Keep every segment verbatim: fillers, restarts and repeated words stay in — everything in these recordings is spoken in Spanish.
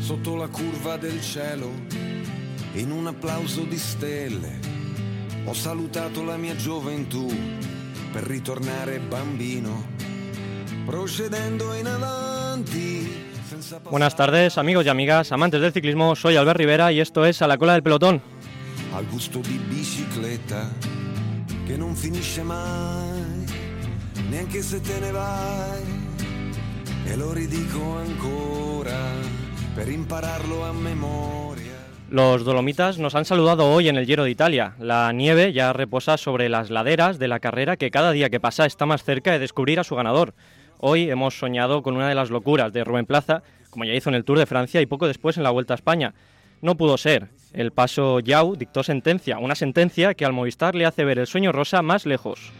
sotto la curva del cielo, in un applauso di stelle, ho salutato la mia gioventù per ritornare bambino, procedendo in avanti. Buenas tardes, amigos y amigas, amantes del ciclismo. Soy Albert Rivera y esto es A la cola del pelotón. Al gusto di bicicletta che non finisce mai, neanche se te ne vai, e lo ridico ancora per impararlo a memoria. Los Dolomitas nos han saludado hoy en el Giro de Italia. La nieve ya reposa sobre las laderas de la carrera que cada día que pasa está más cerca de descubrir a su ganador. Hoy hemos soñado con una de las locuras de Rubén Plaza, como ya hizo en el Tour de Francia y poco después en la Vuelta a España. No pudo ser. El Paso Yau dictó sentencia, una sentencia que al Movistar le hace ver el sueño rosa más lejos.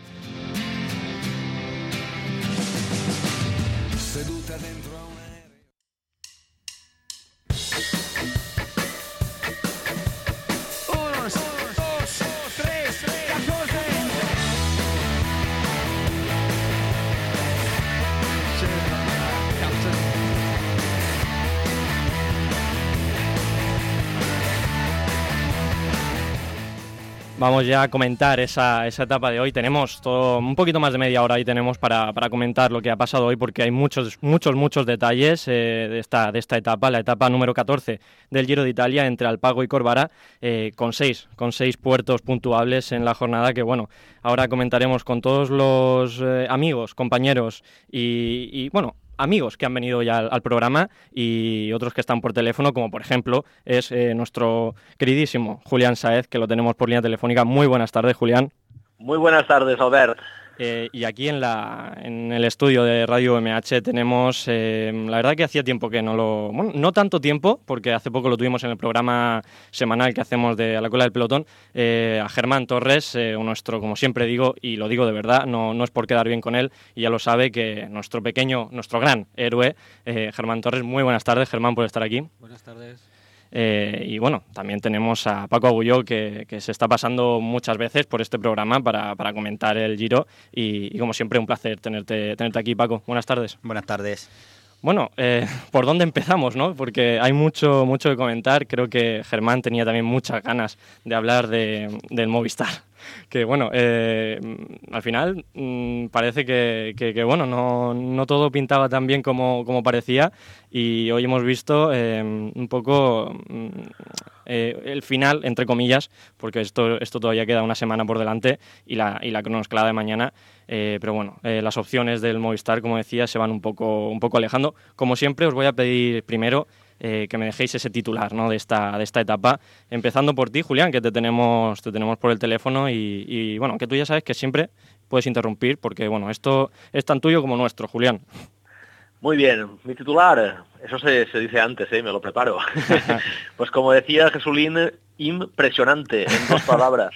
Vamos ya a comentar esa, esa etapa de hoy. Tenemos todo, un poquito más de media hora ahí tenemos para, para comentar lo que ha pasado hoy, porque hay muchos, muchos, muchos detalles eh, de, esta, de esta etapa, la etapa número catorce del Giro de Italia entre Alpago y Corvara, eh, con seis, con seis puertos puntuables en la jornada que, bueno, ahora comentaremos con todos los eh, amigos, compañeros y, y, bueno, amigos que han venido ya al, al programa y otros que están por teléfono, como por ejemplo es eh, nuestro queridísimo Julián Sáez, que lo tenemos por línea telefónica. Muy buenas tardes, Julián. Muy buenas tardes, Albert. Eh, y aquí en, la, en el estudio de Radio M H tenemos, eh, la verdad que hacía tiempo que no lo... Bueno, no tanto tiempo, porque hace poco lo tuvimos en el programa semanal que hacemos de A la cola del pelotón, eh, a Germán Torres, eh, nuestro, como siempre digo, y lo digo de verdad, no, no es por quedar bien con él, y ya lo sabe, que nuestro pequeño, nuestro gran héroe, eh, Germán Torres. Muy buenas tardes, Germán, por estar aquí. Buenas tardes. Eh, y bueno, también tenemos a Paco Agulló, que, que se está pasando muchas veces por este programa para, para comentar el Giro y, y como siempre un placer tenerte, tenerte aquí, Paco. Buenas tardes. Buenas tardes. Bueno, eh, ¿por dónde empezamos, no? Porque hay mucho, mucho que comentar. Creo que Germán tenía también muchas ganas de hablar de, del Movistar. Que bueno, eh, al final mmm, parece que, que, que bueno, no, no todo pintaba tan bien como, como parecía, y hoy hemos visto eh, un poco eh, el final, entre comillas, porque esto, esto todavía queda una semana por delante y la, y la cronoescalada de mañana, eh, pero bueno, eh, las opciones del Movistar, como decía, se van un poco, un poco alejando. Como siempre, os voy a pedir primero Eh, que me dejéis ese titular, ¿no?, de esta de esta etapa, empezando por ti, Julián, que te tenemos te tenemos por el teléfono y, y bueno, que tú ya sabes que siempre puedes interrumpir porque bueno, esto es tan tuyo como nuestro, Julián. Muy bien, mi titular, eso se, se dice antes, ¿eh? Me lo preparo. Pues como decía Jesulín, impresionante, en dos palabras.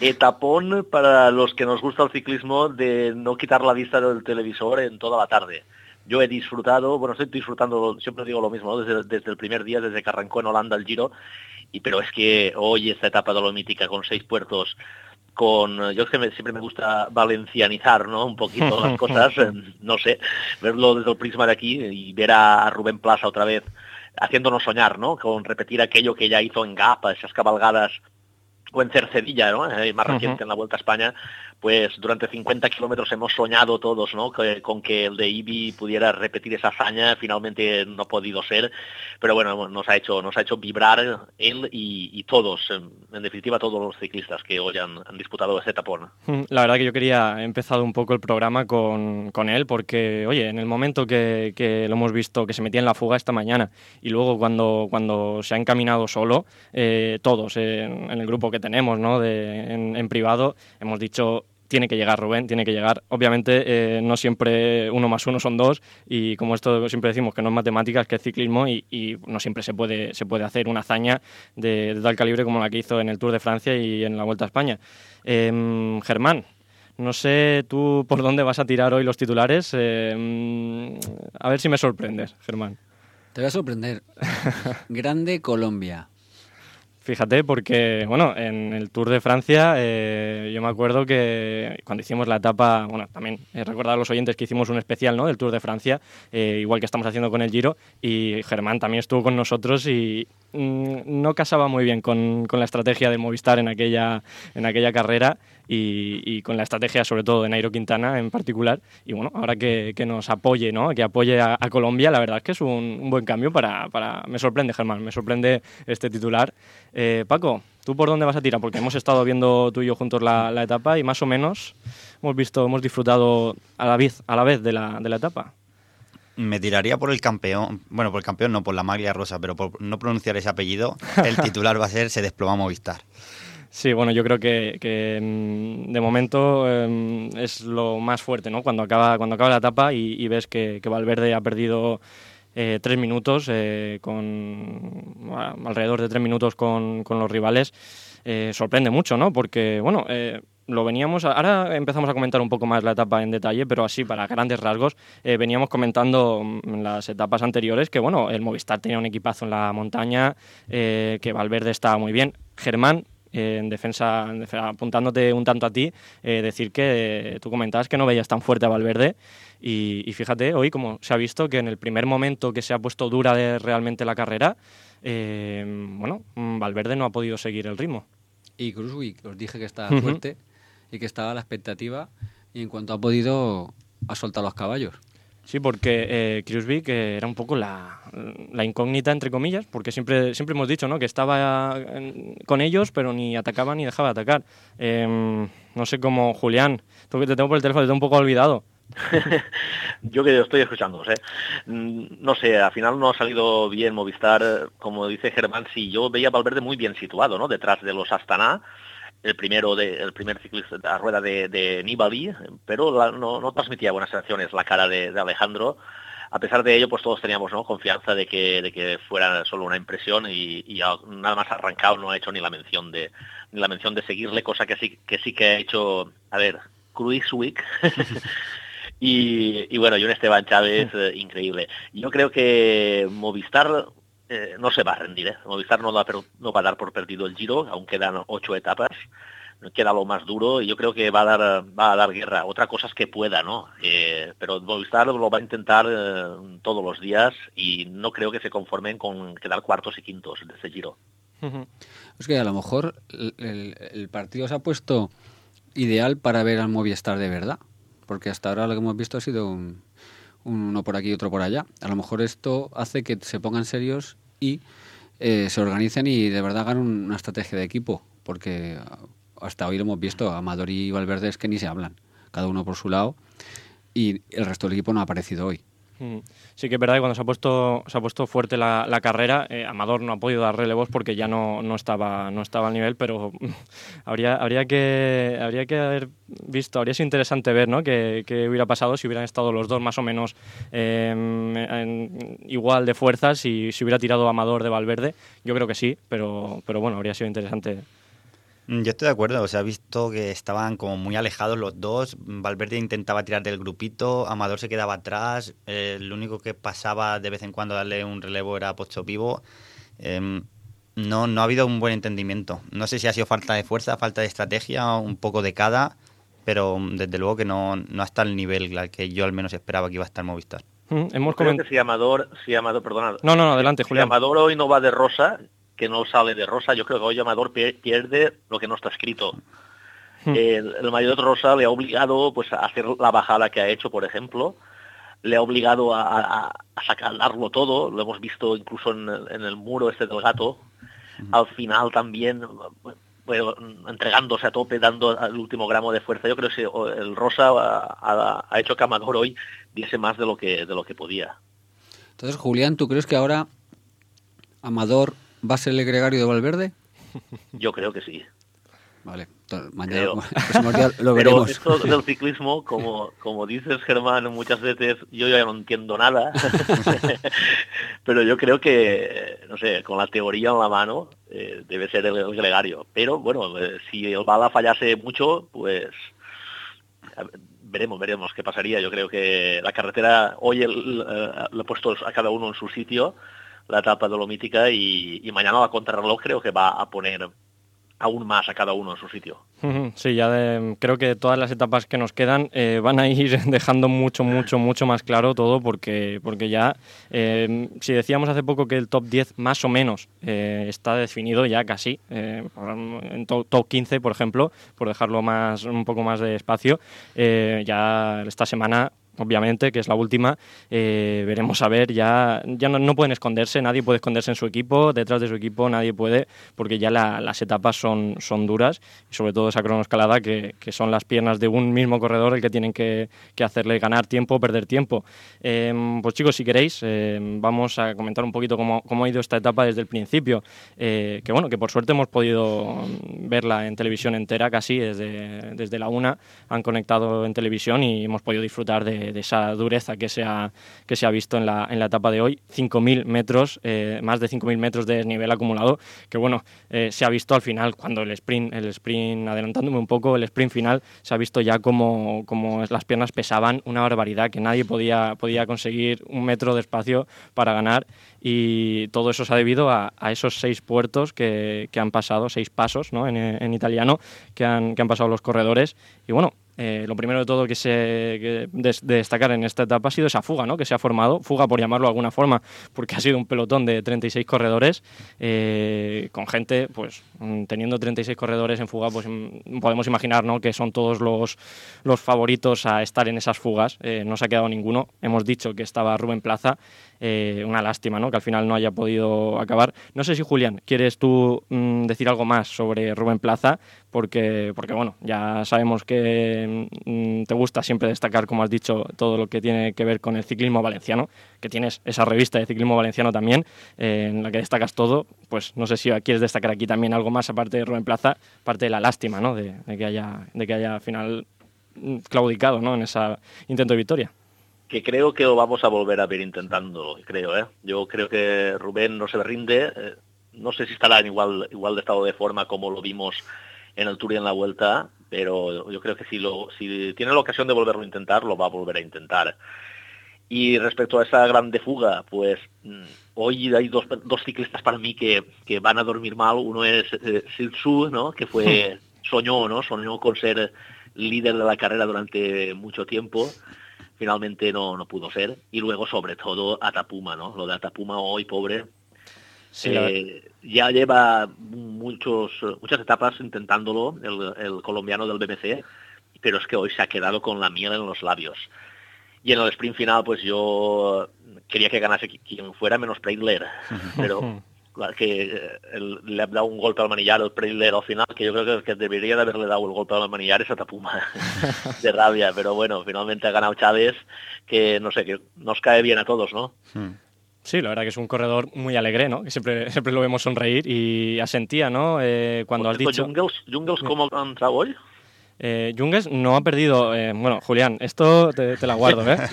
Etapón para los que nos gusta el ciclismo de no quitar la vista del televisor en toda la tarde. Yo he disfrutado, bueno, estoy disfrutando, siempre digo lo mismo, ¿no? desde, desde el primer día, desde que arrancó en Holanda el Giro, y pero es que hoy esta etapa dolomítica con seis puertos, con, yo es que me, siempre me gusta valencianizar, ¿no?, un poquito las cosas, no sé, verlo desde el prisma de aquí y ver a, a Rubén Plaza otra vez haciéndonos soñar, ¿no?, con repetir aquello que ya hizo en Gap, esas cabalgadas, o en Cercedilla, ¿no?, eh, más reciente uh-huh. en la Vuelta a España. Pues durante cincuenta kilómetros hemos soñado todos, ¿no?, que, con que el de Ibi pudiera repetir esa hazaña. Finalmente no ha podido ser, pero bueno, nos ha hecho nos ha hecho vibrar él y, y todos, en, en definitiva todos los ciclistas que hoy han, han disputado ese etapón. La verdad que yo quería he empezado un poco el programa con, con él porque, oye, en el momento que, que lo hemos visto, que se metía en la fuga esta mañana, y luego cuando, cuando se ha encaminado solo, eh, todos eh, en, en el grupo que tenemos, ¿no?, de, en, en privado, hemos dicho: tiene que llegar Rubén, tiene que llegar. Obviamente eh, no siempre uno más uno son dos, y como esto siempre decimos que no es matemáticas, que es ciclismo, y, y no siempre se puede, se puede hacer una hazaña de, de tal calibre como la que hizo en el Tour de Francia y en la Vuelta a España. Eh, Germán, no sé tú por dónde vas a tirar hoy los titulares, eh, a ver si me sorprendes, Germán. Te voy a sorprender. Grande Colombia. Fíjate, porque bueno, en el Tour de Francia eh, yo me acuerdo que cuando hicimos la etapa, bueno, también he recordado a los oyentes que hicimos un especial, ¿no?, del Tour de Francia, eh, igual que estamos haciendo con el Giro, y Germán también estuvo con nosotros y mmm, no casaba muy bien con, con la estrategia de Movistar en aquella, en aquella carrera y, y con la estrategia sobre todo de Nairo Quintana en particular, y bueno, ahora que, que nos apoye, ¿no?, que apoye a, a Colombia, la verdad es que es un, un buen cambio para, para... Me sorprende, Germán, me sorprende este titular. Eh, Paco, ¿tú por dónde vas a tirar? Porque hemos estado viendo tú y yo juntos la, la etapa y más o menos hemos visto, hemos disfrutado a la vez, a la vez de la, de la etapa. Me tiraría por el campeón, bueno, por el campeón no, por la maglia rosa, pero por no pronunciar ese apellido, el titular va a ser Se desploma Movistar. Sí, bueno, yo creo que, que de momento eh, es lo más fuerte, ¿no? Cuando acaba, cuando acaba la etapa y, y ves que, que Valverde ha perdido eh, tres minutos, eh, con bueno, alrededor de tres minutos con, con los rivales, eh, sorprende mucho, ¿no? Porque, bueno, eh, lo veníamos, ahora empezamos a comentar un poco más la etapa en detalle, pero así, para grandes rasgos, eh, veníamos comentando en las etapas anteriores que, bueno, el Movistar tenía un equipazo en la montaña, eh, que Valverde estaba muy bien. Germán, Eh, en, defensa, en defensa, apuntándote un tanto a ti, eh, decir que eh, tú comentabas que no veías tan fuerte a Valverde y, y fíjate hoy como se ha visto que en el primer momento que se ha puesto dura de realmente la carrera, eh, bueno, Valverde no ha podido seguir el ritmo. Y Kruijswijk, os dije que estaba uh-huh. fuerte y que estaba a la expectativa y en cuanto ha podido ha soltado los caballos. Sí, porque eh, Kruijswijk eh, era un poco la, la incógnita, entre comillas, porque siempre siempre hemos dicho, ¿no?, que estaba en, con ellos, pero ni atacaba ni dejaba de atacar. Eh, no sé cómo, Julián, tú que te tengo por el teléfono, te tengo un poco olvidado. Yo que estoy escuchando, ¿eh? No sé, al final no ha salido bien Movistar, como dice Germán, sí, yo veía a Valverde muy bien situado, ¿no?, detrás de los Astana, el primero de, el primer ciclista a rueda de, de Nibali, pero la, no, no transmitía buenas sensaciones la cara de, de Alejandro. A pesar de ello, pues todos teníamos, ¿no?, confianza de que, de que fuera solo una impresión y, y nada más arrancado no ha hecho ni la mención de ni la mención de seguirle, cosa que sí que sí que ha hecho, a ver, Kruijswijk. y, y bueno, y un Esteban Chávez eh, increíble. Yo creo que Movistar Eh, no se va a rendir, ¿eh? Movistar no, da per, no va a dar por perdido el Giro, aún quedan ocho etapas, queda lo más duro y yo creo que va a dar va a dar guerra. Otra cosa es que pueda, ¿no? Eh, pero Movistar lo va a intentar eh, todos los días y no creo que se conformen con quedar cuartos y quintos de ese Giro. Uh-huh. Es que a lo mejor el, el, el partido se ha puesto ideal para ver al Movistar de verdad, porque hasta ahora lo que hemos visto ha sido un, uno por aquí y otro por allá. A lo mejor esto hace que se pongan serios y eh, se organicen y de verdad hagan una estrategia de equipo, porque hasta hoy lo hemos visto, Amador y Valverde es que ni se hablan, cada uno por su lado, y el resto del equipo no ha aparecido hoy. Sí que es verdad que cuando se ha puesto se ha puesto fuerte la, la carrera, eh, Amador no ha podido dar relevos porque ya no, no estaba no estaba al nivel, pero habría habría que habría que haber visto, habría sido interesante ver, ¿no?, qué, qué hubiera pasado si hubieran estado los dos más o menos eh, en, igual de fuerzas y si hubiera tirado Amador de Valverde. Yo creo que sí, pero pero bueno, habría sido interesante. Yo estoy de acuerdo, o sea, he visto que estaban como muy alejados los dos, Valverde intentaba tirar del grupito, Amador se quedaba atrás, eh, lo único que pasaba de vez en cuando darle un relevo era Pocho Pivo, eh, no, no ha habido un buen entendimiento, no sé si ha sido falta de fuerza, falta de estrategia, un poco de cada, pero desde luego que no, no está al nivel al que yo al menos esperaba que iba a estar Movistar. Mm, hemos Creo coment... que si Amador, si Amador, perdona. No, no, no, adelante, si Julián. Amador hoy no va de rosa, que no sale de rosa, yo creo que hoy Amador pierde lo que no está escrito. Hmm. El, el maillot rosa le ha obligado pues a hacer la bajada que ha hecho, por ejemplo, le ha obligado a, a, a sacarlo todo, lo hemos visto incluso en el, en el muro este del gato, hmm. al final también, bueno, entregándose a tope, dando el último gramo de fuerza. Yo creo que el rosa ha, ha, ha hecho que Amador hoy diese más de lo que de lo que podía. Entonces, Julián, ¿tú crees que ahora Amador va a ser el gregario de Valverde? Yo creo que sí. Vale, mañana lo veremos. Pero esto del ciclismo, como, como dices, Germán, muchas veces yo ya no entiendo nada, pero yo creo que, no sé, con la teoría en la mano, eh, debe ser el, el gregario. Pero bueno, eh, si el bala fallase mucho, pues ver, veremos, veremos qué pasaría. Yo creo que la carretera, hoy el, el, le he puesto a cada uno en su sitio, la etapa dolomítica y, y mañana la contrarreloj creo que va a poner aún más a cada uno en su sitio. Sí, ya de, creo que todas las etapas que nos quedan eh, van a ir dejando mucho, mucho, mucho más claro todo porque, porque ya, eh, si decíamos hace poco que el top diez más o menos eh, está definido ya casi, eh, en to, top quince, por ejemplo, por dejarlo más un poco más de espacio, eh, ya esta semana... obviamente, que es la última, eh, veremos a ver, ya, ya no, no pueden esconderse, nadie puede esconderse en su equipo, detrás de su equipo nadie puede, porque ya la, las etapas son, son duras, y sobre todo esa cronoescalada, que, que son las piernas de un mismo corredor el que tienen que, que hacerle ganar tiempo o perder tiempo. Eh, pues chicos, si queréis, eh, vamos a comentar un poquito cómo, cómo ha ido esta etapa desde el principio, eh, que bueno, que por suerte hemos podido verla en televisión entera casi, desde, desde la una han conectado en televisión y hemos podido disfrutar de de esa dureza que se ha, que se ha visto en la, en la etapa de hoy. cinco mil metros, eh, más de cinco mil metros de desnivel acumulado, que bueno, eh, se ha visto al final, cuando el sprint, el sprint, adelantándome un poco, el sprint final, se ha visto ya como, como las piernas pesaban una barbaridad, que nadie podía, podía conseguir un metro de espacio para ganar, y todo eso se ha debido a, a esos seis puertos que, que han pasado, seis pasos, ¿no?, en, en italiano, que han, que han pasado los corredores, y bueno, Eh, lo primero de todo que se que de, de destacar en esta etapa ha sido esa fuga, ¿no?, que se ha formado, fuga por llamarlo de alguna forma, porque ha sido un pelotón de treinta y seis corredores, eh, con gente, pues teniendo treinta y seis corredores en fuga, pues podemos imaginar, ¿no?, que son todos los, los favoritos a estar en esas fugas. Eh, no se ha quedado ninguno. Hemos dicho que estaba Rubén Plaza, eh, una lástima, ¿no?, que al final no haya podido acabar. No sé si, Julián, ¿quieres tú mmm, decir algo más sobre Rubén Plaza? Porque, porque bueno, ya sabemos que mmm, te gusta siempre destacar, como has dicho, todo lo que tiene que ver con el ciclismo valenciano, que tienes esa revista de ciclismo valenciano también, eh, en la que destacas todo. Pues no sé si quieres destacar aquí también algo más, aparte de Rubén Plaza, aparte de la lástima, ¿no?, de, de que haya de que haya al final claudicado, ¿no?, en ese intento de victoria. Que creo que lo vamos a volver a ver intentándolo, creo, ¿eh? Yo creo que Rubén no se rinde, eh, no sé si estará en igual, igual de estado de forma como lo vimos en el Tour y en la Vuelta, pero yo creo que si, lo, si tiene la ocasión de volverlo a intentar, lo va a volver a intentar. Y respecto a esa grande fuga, pues hoy hay dos, dos ciclistas para mí que, que van a dormir mal. Uno es eh, Silsu, ¿no?, que fue soñó, ¿no? Soñó con ser líder de la carrera durante mucho tiempo. Finalmente no, no pudo ser. Y luego, sobre todo, Atapuma, ¿no? Lo de Atapuma hoy, pobre, sí, eh, ya lleva muchos muchas etapas intentándolo, el, el colombiano del B M C, pero es que hoy se ha quedado con la miel en los labios. Y en el sprint final, pues yo quería que ganase quien fuera, menos Preidler, pero claro, que el, le ha dado un golpe al manillar el Preidler al final, que yo creo que, que debería de haberle dado el golpe al manillar esa Atapuma de rabia, pero bueno, finalmente ha ganado Chávez, que no sé, que nos cae bien a todos, ¿no? Sí, la verdad que es un corredor muy alegre, ¿no?, que siempre, siempre lo vemos sonreír, y asentía, ¿no?, eh, cuando has dicho... ¿Jungels, Jungels cómo ha entrado hoy? Eh, Jungels no ha perdido... Eh, bueno, Julián, esto te, te la guardo, ¿eh?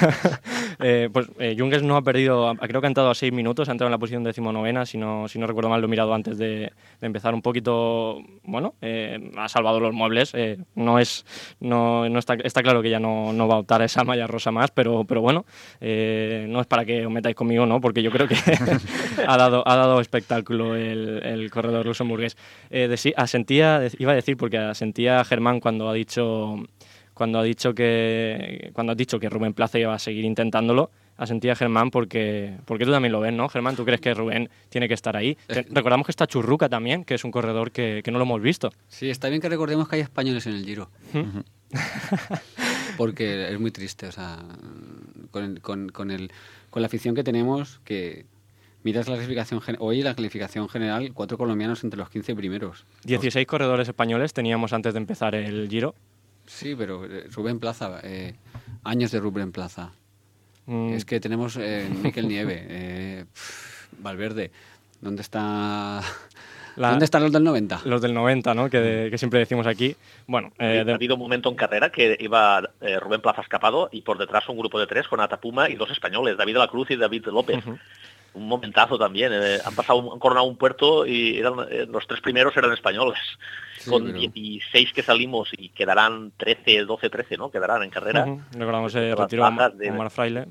eh pues eh, Jungels no ha perdido... Creo que ha entrado a seis minutos, ha entrado en la posición decimonovena, si no, si no recuerdo mal, lo he mirado antes de, de empezar un poquito... Bueno, eh, ha salvado los muebles. Eh, no es... No, no está, está claro que ya no, no va a optar a esa malla rosa más, pero, pero bueno, eh, no es para que os metáis conmigo, ¿no?, porque yo creo que ha, dado, ha dado espectáculo el, el corredor luxemburgués. Eh, de, sí, asentía, iba a decir, porque asentía Germán cuando ha dicho cuando ha dicho que cuando has dicho que Rubén Plaza iba a seguir intentándolo, asentía Germán porque porque tú también lo ves, ¿no, Germán? ¿Tú crees que Rubén tiene que estar ahí? Eh, Recordamos que está Churruca también, que es un corredor que, que no lo hemos visto. Sí, está bien que recordemos que hay españoles en el Giro. ¿Mm? Porque es muy triste, o sea, con, con, con, el, con la afición que tenemos, que miras la clasificación hoy, la clasificación general, cuatro colombianos entre los quince primeros. dieciséis corredores españoles teníamos antes de empezar el Giro. Sí, pero Rubén Plaza, eh, años de Rubén Plaza. Mm. Es que tenemos eh, Mikel Nieve, eh, pff, Valverde. ¿Dónde está? La, ¿Dónde están los del noventa? Los del noventa, ¿no? Que, de, que siempre decimos aquí. Bueno, eh, de... ha habido un momento en carrera que iba eh, Rubén Plaza escapado y por detrás un grupo de tres con Atapuma y dos españoles, David de la Cruz y David López. Uh-huh. Un momentazo también. Eh, han pasado, han coronado un puerto y eran, eh, los tres primeros eran españoles. Sí, con pero... dieciséis que salimos y quedarán trece, doce, trece, ¿no? Quedarán en carrera. Uh-huh. Recordamos el eh, retiro de Omar Fraile.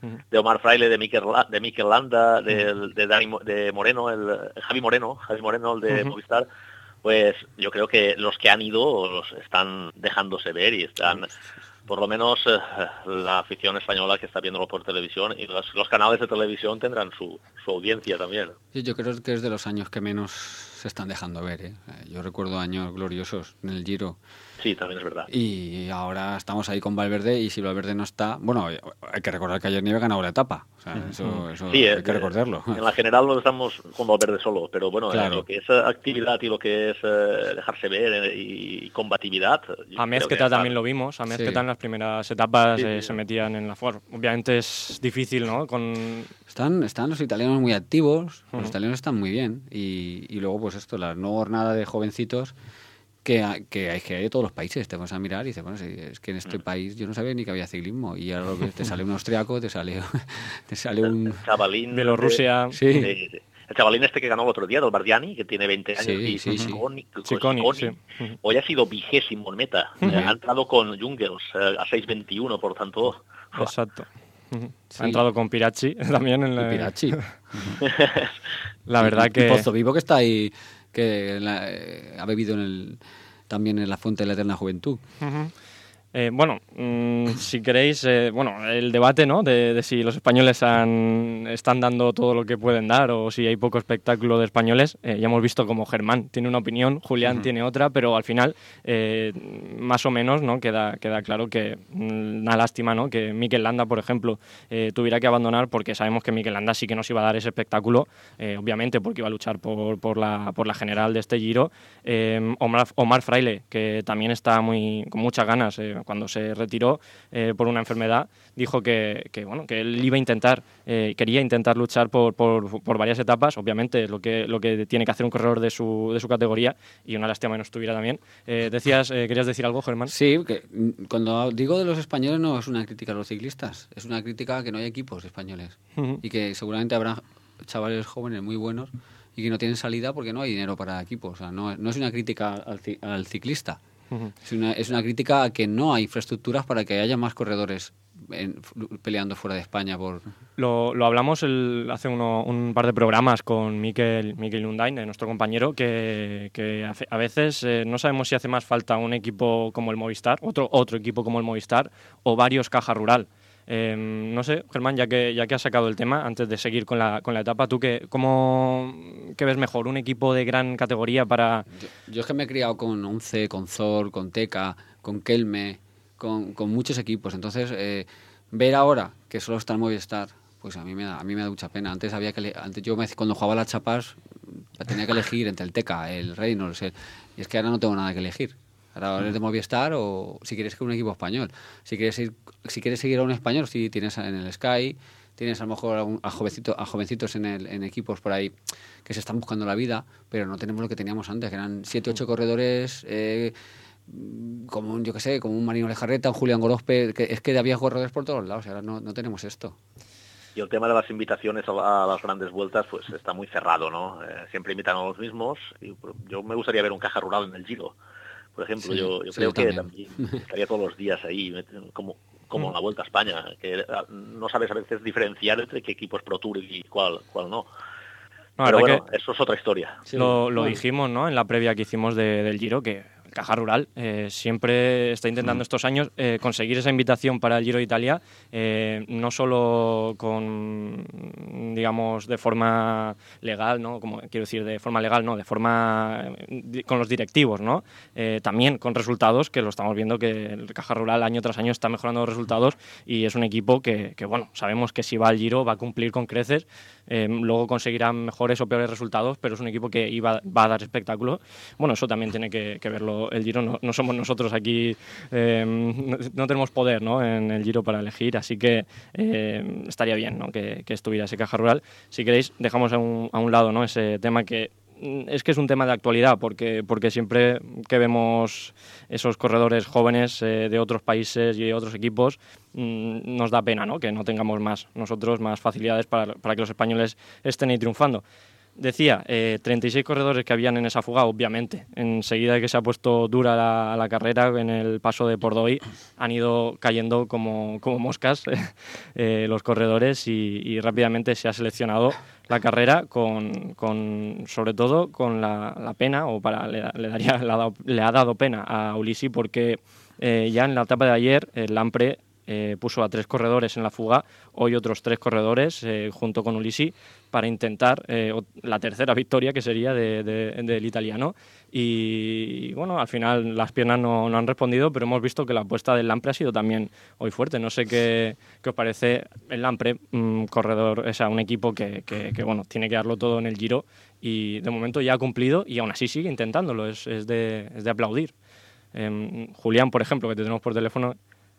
uh-huh. de Omar Fraile, de Mikel, de Mikel Landa, de, uh-huh. de, Dani, de Moreno, el Javi Moreno, Javi Moreno, el de uh-huh. Movistar, pues yo creo que los que han ido los están dejándose ver y están... Uh-huh. Por lo menos eh, la afición española que está viéndolo por televisión y los, los canales de televisión tendrán su, su audiencia también. Sí, yo creo que es de los años que menos se están dejando ver. ¿eh? Yo recuerdo años gloriosos en el Giro. Sí, también es verdad. Y ahora estamos ahí con Valverde y si Valverde no está... Bueno, hay que recordar que ayer Nieve ganó la etapa. O sea, eso, eso sí, hay que recordarlo. En la general no estamos con Valverde solo, pero bueno, claro. lo que es actividad y lo que es eh, dejarse ver y combatividad... A Mezqueta también lo vimos. A Mezqueta sí. en las primeras etapas sí, eh, sí. se metían en la Ford. Obviamente es difícil, ¿no? Con... Están, están los italianos muy activos, uh-huh. los italianos están muy bien. Y, y luego, pues esto, la nueva jornada de jovencitos... Que, que, hay, que hay de todos los países, te vas a mirar y dices, bueno, es que en este país yo no sabía ni que había ciclismo y ahora lo que te sale un austriaco, te sale, te sale un... El chavalín Bielorrusia. De, sí. de, de, el chavalín este que ganó el otro día, del Bardiani, que tiene veinte años, sí, y sí, Cicconi, sí. Cicconi, sí. Hoy ha sido vigésimo en meta, uh-huh. eh, ha entrado con Jungels eh, a seis veintiuno, por tanto... Exacto. Uh-huh. Sí. Ha entrado con Piracci también en la... Piracci. La verdad y, que... Y Pozo Vivo que está ahí... que la, eh, ha bebido en el, también en la fuente de la eterna juventud. Uh-huh. Eh, bueno, mmm, si queréis, eh, bueno, el debate, ¿no? De, de si los españoles han, están dando todo lo que pueden dar o si hay poco espectáculo de españoles. Eh, ya hemos visto como Germán tiene una opinión, Julián uh-huh. tiene otra, pero al final, eh, más o menos, ¿no? Queda, queda claro que una lástima, ¿no? Que Mikel Landa, por ejemplo, eh, tuviera que abandonar porque sabemos que Mikel Landa sí que nos iba a dar ese espectáculo, eh, obviamente porque iba a luchar por, por, la, por la general de este Giro. Eh, Omar, Omar Fraile, que también está muy, con muchas ganas, eh, cuando se retiró eh, por una enfermedad, dijo que, que, bueno, que él iba a intentar, eh, quería intentar luchar por, por, por varias etapas, obviamente lo que, lo que tiene que hacer un corredor de su, de su categoría, y una lástima que no estuviera también. Eh, decías, eh, ¿querías decir algo, Germán? Sí, que cuando digo de los españoles no es una crítica a los ciclistas, es una crítica a que no hay equipos españoles uh-huh. y que seguramente habrá chavales jóvenes muy buenos y que no tienen salida porque no hay dinero para equipos. O sea, no, no es una crítica al, al ciclista. Uh-huh. Es una, es una crítica a que no hay infraestructuras para que haya más corredores en, peleando fuera de España. Por Lo, lo hablamos el, hace uno, un par de programas con Mikel, Mikel Lundain, nuestro compañero, que, que hace, a veces eh, no sabemos si hace más falta un equipo como el Movistar, otro, otro equipo como el Movistar o varios Caja Rural. Eh, no sé, Germán, ya que ya que has sacado el tema, antes de seguir con la con la etapa, ¿tú qué, cómo, qué ves mejor? ¿Un equipo de gran categoría para...? Yo, yo es que me he criado con Once, con Zor, con Teca, con Kelme, con, con muchos equipos. Entonces, eh, ver ahora que solo está el Movistar, pues a mí me da, a mí me da mucha pena. Antes había que antes yo me, cuando jugaba las chapas tenía que elegir entre el Teca, el Reynolds, el, y es que ahora no tengo nada que elegir. Ahora eres de Movistar o si quieres que un equipo español. Si quieres ir, si quieres seguir a un español, si tienes en el Sky, tienes a lo mejor a, un, a, jovencito, a jovencitos en, el, en equipos por ahí que se están buscando la vida, pero no tenemos lo que teníamos antes, que eran siete, ocho corredores, eh, como un, yo qué sé, como un Marino Lejarreta, un Julián Gorospe, que es que había corredores por todos lados, y ahora no, no tenemos esto. Y el tema de las invitaciones a las grandes vueltas pues está muy cerrado, ¿no? Eh, siempre invitan a los mismos. Y yo me gustaría ver un Caja Rural en el Giro. Por ejemplo, sí, yo, yo sí, creo yo que también. también estaría todos los días ahí, como, como en la Vuelta a España, que no sabes a veces diferenciar entre qué equipo es Pro Tour y cuál, cuál no. no Pero bueno, eso es otra historia. Sí, lo, lo dijimos, ¿no? En la previa que hicimos de, del Giro, que Caja Rural eh, siempre está intentando estos años eh, conseguir esa invitación para el Giro de Italia, eh, no solo con, digamos, de forma legal, ¿no? Como quiero decir, de forma legal, no, de forma con los directivos, ¿no? Eh, también con resultados, que lo estamos viendo que el Caja Rural año tras año está mejorando los resultados y es un equipo que, que bueno, sabemos que si va al Giro va a cumplir con creces, eh, luego conseguirá mejores o peores resultados, pero es un equipo que iba, va a dar espectáculo. Bueno, eso también tiene que, que verlo el Giro, no, no somos nosotros aquí, eh, no, no tenemos poder, ¿no? En el Giro para elegir, así que eh, estaría bien, ¿no? que, que estuviera ese Caja Rural. Si queréis, dejamos a un, a un lado, ¿no? Ese tema que es que es un tema de actualidad, porque, porque siempre que vemos esos corredores jóvenes eh, de otros países y de otros equipos, mmm, nos da pena, ¿no? Que no tengamos más nosotros más facilidades para, para que los españoles estén ahí triunfando. Decía, eh, treinta y seis corredores que habían en esa fuga, obviamente. Enseguida que se ha puesto dura la, la carrera, en el paso de Pordoi, han ido cayendo como, como moscas eh, los corredores y, y rápidamente se ha seleccionado la carrera con, con sobre todo con la, la pena, o para le, le, daría, le, ha dado, le ha dado pena a Ulissi porque eh, ya en la etapa de ayer el Lampre Eh, puso a tres corredores en la fuga, hoy otros tres corredores eh, junto con Ulissi para intentar eh, la tercera victoria que sería de, de, del italiano y, y bueno, al final las piernas no, no han respondido, pero hemos visto que la apuesta del Lampre ha sido también hoy fuerte. No sé qué, qué os parece el Lampre, un corredor, o sea, un equipo que, que, que bueno, tiene que darlo todo en el Giro y de momento ya ha cumplido y aún así sigue intentándolo, es, es, de, es de aplaudir. Eh, Julián, por ejemplo, que te tenemos por teléfono.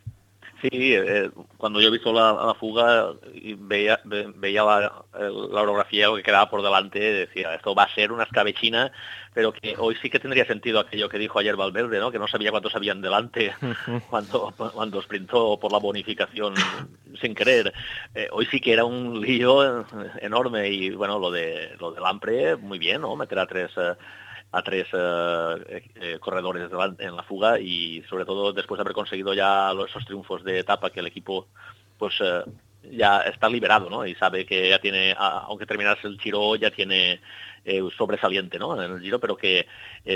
Sí, eh, cuando yo he visto la, la fuga y veía, ve, veía la, la orografía que quedaba por delante, decía, esto va a ser una escabechina, pero que hoy sí que tendría sentido aquello que dijo ayer Valverde, ¿no? Que no sabía cuántos habían delante cuando, cuando sprintó por la bonificación sin querer. Eh, hoy sí que era un lío enorme y bueno, lo de lo del Lampre, muy bien, ¿no? Meter a tres... Eh, a tres eh, eh, corredores en la fuga y sobre todo después de haber conseguido ya los, esos triunfos de etapa que el equipo pues eh, ya está liberado, ¿no? Y sabe que ya tiene, aunque terminase el Giro, ya tiene eh, sobresaliente, ¿no? En el Giro, pero que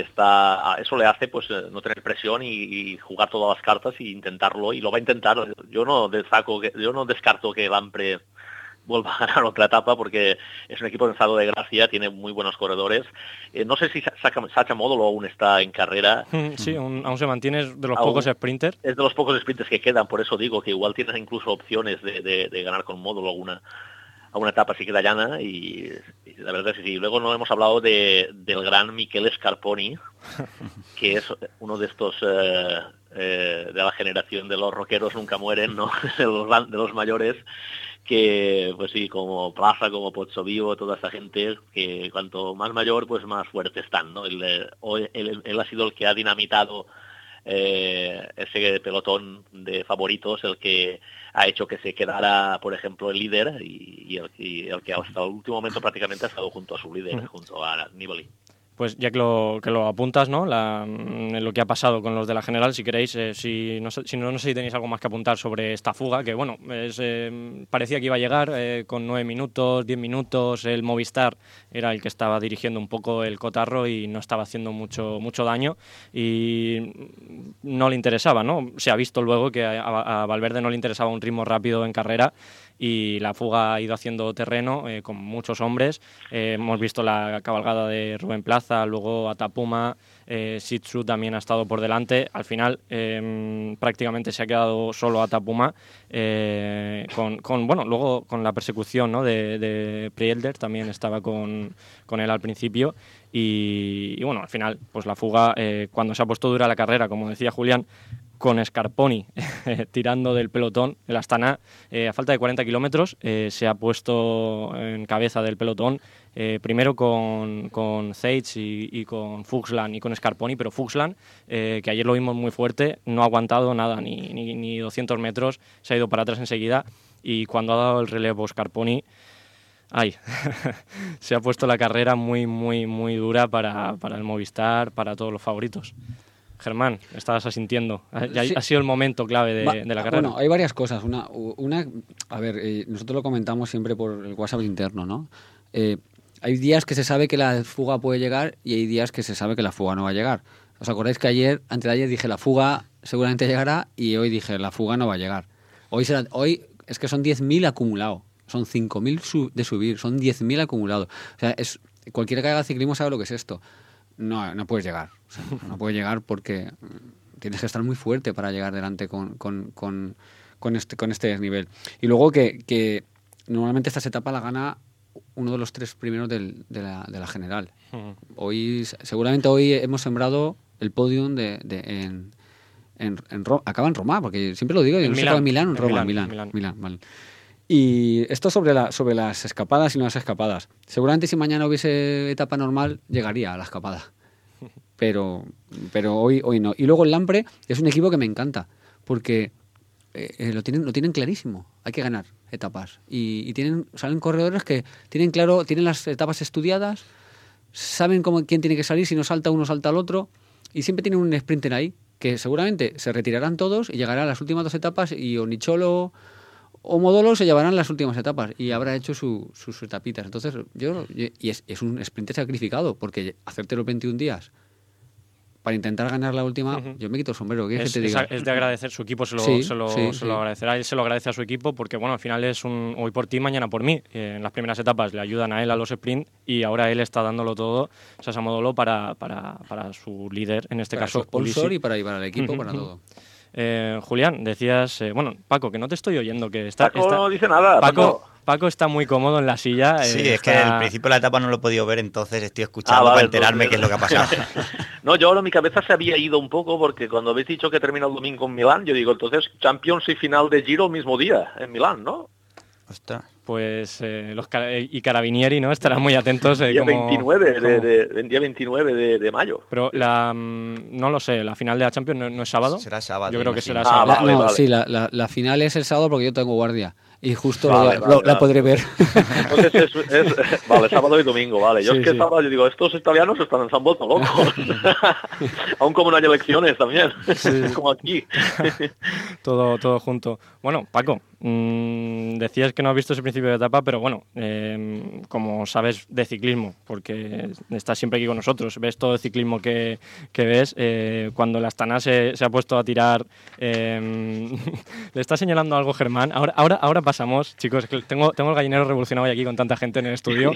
está, eso le hace pues no tener presión y, y jugar todas las cartas e intentarlo, y lo va a intentar. Yo no destaco, yo no descarto que el Lampre vuelva a ganar otra etapa porque es un equipo en estado de gracia, tiene muy buenos corredores. Eh, no sé si Sacha Modolo aún está en carrera. Sí, aún, aún se mantiene, es de los aún pocos sprinters. Es de los pocos sprinters que quedan, por eso digo que igual tienes incluso opciones de, de, de ganar con Modolo alguna, alguna etapa si queda llana y, y la verdad es que sí. Luego no hemos hablado de, del gran Michele Scarponi, que es uno de estos... Eh, eh, de la generación de los rockeros nunca mueren, ¿no? de, los, de los mayores, que pues sí, como Plaza, como Pozzovivo, toda esta gente que cuanto más mayor pues más fuerte están, ¿no? Él, él, él, él ha sido el que ha dinamitado eh, ese pelotón de favoritos, el que ha hecho que se quedara, por ejemplo, el líder y, y, el, y el que hasta el último momento prácticamente ha estado junto a su líder, uh-huh. junto a Nibali. Pues ya que lo, que lo apuntas, ¿no? La, lo que ha pasado con los de la general, si queréis, eh, si, no, si no, no sé si tenéis algo más que apuntar sobre esta fuga, que bueno, es, eh, parecía que iba a llegar eh, con nueve minutos, diez minutos, el Movistar era el que estaba dirigiendo un poco el cotarro y no estaba haciendo mucho, mucho daño y no le interesaba, ¿no? Se ha visto luego que a, a Valverde no le interesaba un ritmo rápido en carrera y la fuga ha ido haciendo terreno eh, con muchos hombres. Eh, hemos visto la cabalgada de Rubén Plaza, luego Atapuma, eh, Sitsu también ha estado por delante. Al final eh, prácticamente se ha quedado solo Atapuma, eh, con, con, bueno, luego con la persecución, ¿no? de, de Prielder, también estaba con, con él al principio. Y, y bueno, al final, pues la fuga, eh, cuando se ha puesto dura la carrera, como decía Julián, con Scarponi tirando del pelotón, el Astana, eh, a falta de cuarenta kilómetros, eh, se ha puesto en cabeza del pelotón, eh, primero con, con Zeitz y, y con Fuchsland y con Scarponi, pero Fuchsland, eh, que ayer lo vimos muy fuerte, no ha aguantado nada, ni, ni, ni doscientos metros, se ha ido para atrás enseguida, y cuando ha dado el relevo Scarponi, ay, se ha puesto la carrera muy, muy, muy dura para, para el Movistar, para todos los favoritos. Germán, estabas asintiendo. Ha, sí. ha sido el momento clave de, Va, de la carrera. Bueno, hay varias cosas. Una, una a ver, eh, nosotros lo comentamos siempre por el WhatsApp interno, ¿no? Eh, hay días que se sabe que la fuga puede llegar y hay días que se sabe que la fuga no va a llegar. ¿Os acordáis que ayer, antes de ayer, dije la fuga seguramente llegará y hoy dije la fuga no va a llegar? Hoy, será, hoy es que son diez mil acumulados. Son cinco mil su, de subir, son diez mil acumulados. O sea, es, cualquiera que haga ciclismo sabe lo que es esto. No, no puedes llegar. O sea, no puedes llegar porque tienes que estar muy fuerte para llegar delante con, con, con, con, este, con este desnivel. Y luego que, que normalmente estas etapas la gana uno de los tres primeros del, de, la, de la general. Hoy, seguramente hoy hemos sembrado el podium de, de, en, en, en Roma. Acaba en Roma, porque siempre lo digo, yo no sé si acaba en Milán o en Roma. Milán, Milán, Milán, Milán, vale. Y esto sobre, la, sobre las escapadas y no las escapadas. Seguramente si mañana hubiese etapa normal, llegaría a la escapada. Pero, pero hoy, hoy no. Y luego el Lampre es un equipo que me encanta, porque eh, lo tienen lo tienen clarísimo. Hay que ganar etapas. Y, y tienen salen corredores que tienen claro, tienen las etapas estudiadas, saben cómo, quién tiene que salir, si no salta uno, salta el otro, y siempre tienen un sprinter ahí, que seguramente se retirarán todos y llegarán a las últimas dos etapas y o Nicholo o Modolo se llevarán las últimas etapas y habrá hecho su, sus etapitas. Entonces, yo, yo y es, es un sprinter sacrificado, porque hacerte los veintiún días para intentar ganar la última, uh-huh. yo me quito el sombrero. ¿Qué es, que te diga? Es de agradecer, su equipo se lo, sí, se lo, sí, se sí. lo agradecerá, él se lo agradece a su equipo, porque bueno, al final es un hoy por ti, mañana por mí. Eh, en las primeras etapas le ayudan a él a los sprint y ahora él está dándolo todo, Sasa Modolo, para, para, para su líder, en este para caso su sponsor Ulissi. y para llevar al equipo, uh-huh. para todo. Eh, Julián, decías, eh, bueno, Paco, que no te estoy oyendo, que está... Paco está, no dice nada. Paco, Paco está muy cómodo en la silla. Sí, eh, es que está... al principio de la etapa no lo he podido ver, entonces estoy escuchando Ah, vale, para enterarme entonces... qué es lo que ha pasado. No, yo ahora mi cabeza se había ido un poco porque cuando habéis dicho que termina el domingo en Milán, yo digo, entonces Champions y final de Giro el mismo día en Milán, ¿no? Ostras. Pues eh, los car- y Carabinieri, ¿no? Estarán muy atentos. Eh, día como, veintinueve, como... De, de, de, día veintinueve de, de mayo. Pero la, no lo sé, la final de la Champions no, no es sábado. Será sábado. Yo creo que será Ah, sábado. vale, la, no, vale. sí, la, la, la final es el sábado porque yo tengo guardia. Y justo Vale, lo, vale, lo, vale. la podré ver. Entonces es, es, vale, sábado y domingo, vale. Yo Sí, es que sí. sábado yo digo, estos italianos están, se han vuelto locos. Aún como no hay elecciones también, como aquí. todo, todo junto. Bueno, Paco, mmm, decías que no has visto ese principio de etapa, pero bueno, eh, como sabes de ciclismo, porque estás siempre aquí con nosotros, ves todo el ciclismo que, que ves, eh, cuando la Astana se, se ha puesto a tirar, eh, le está señalando algo Germán. Ahora, ahora, ahora pasamos, chicos, que tengo, tengo el gallinero revolucionado hoy aquí con tanta gente en el estudio.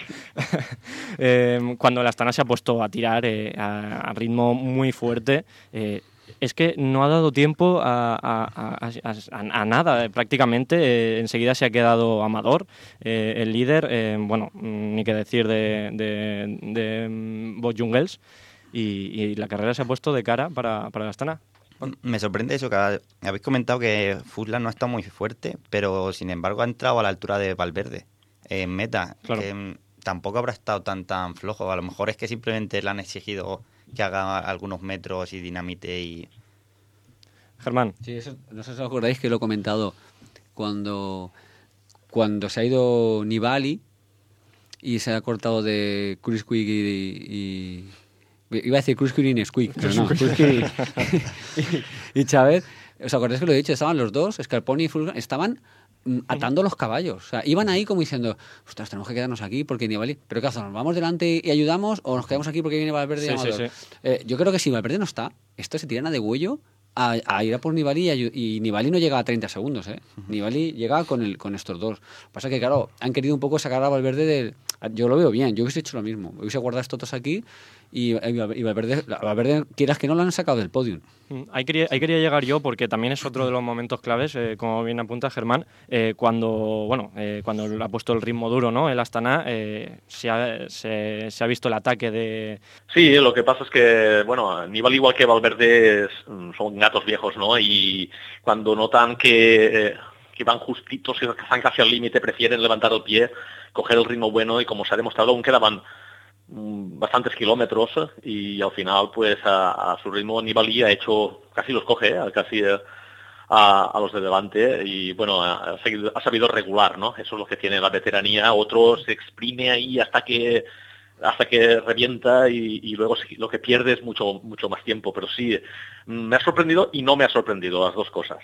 eh, cuando la Astana se ha puesto a tirar eh, a, a ritmo muy fuerte, eh, es que no ha dado tiempo a, a, a, a, a nada, prácticamente. Eh, enseguida se ha quedado Amador, eh, el líder, eh, bueno, ni qué decir de, de, de Bob Jungels, y, y la carrera se ha puesto de cara para, para la Astana. Me sorprende eso, que habéis comentado que Furlan no está muy fuerte, pero sin embargo ha entrado a la altura de Valverde en meta. Claro. Que tampoco habrá estado tan tan flojo. A lo mejor es que simplemente le han exigido que haga algunos metros y dinamite y... Germán. Sí, eso, no sé si os acordáis que lo he comentado cuando, cuando se ha ido Nibali y se ha cortado de Kruiswijk y, y... Iba a decir Kruiswijk y Nesquik, pero no, Kruiswijk y, y Chávez. ¿Os acordáis que lo he dicho? Estaban los dos, Scarponi y Fulgan, estaban mm, atando los caballos. O sea, iban ahí como diciendo, ostras, tenemos que quedarnos aquí porque Nibali... ¿Pero qué hacemos? ¿Nos vamos delante y ayudamos o nos quedamos aquí porque viene Valverde y Sí, Amador? sí, sí. Eh, yo creo que si Valverde no está, esto se tiran a de huello a, a ir a por Nibali y, a, y Nibali no llega a treinta segundos, ¿eh? Uh-huh. Nibali llega con el con estos dos. Lo que pasa es que, claro, han querido un poco sacar a Valverde del... Yo lo veo bien, yo hubiese hecho lo mismo. Hubiese guardado estos dos aquí y, y Valverde, Valverde, quieras que no, lo han sacado del podium. Ahí quería, ahí quería llegar yo porque también es otro de los momentos claves, eh, como bien apunta Germán, eh, cuando bueno eh, cuando ha puesto el ritmo duro, ¿no? El Astana, eh, se, ha, se, se ha visto el ataque de... Sí, lo que pasa es que, bueno, Nibali igual que Valverde es, son gatos viejos, ¿no? Y cuando notan que, eh, que van justitos, que están casi al límite, prefieren levantar el pie, coger el ritmo bueno y como se ha demostrado aún quedaban bastantes kilómetros y al final pues a, a su ritmo Nibali ha hecho, casi los coge, ¿eh? casi a, a los de delante y bueno, ha, seguido, ha sabido regular, ¿no? Eso es lo que tiene la veteranía. Otro se exprime ahí hasta que hasta que revienta y, y luego lo que pierde es mucho mucho más tiempo, pero sí, me ha sorprendido y no me ha sorprendido, las dos cosas.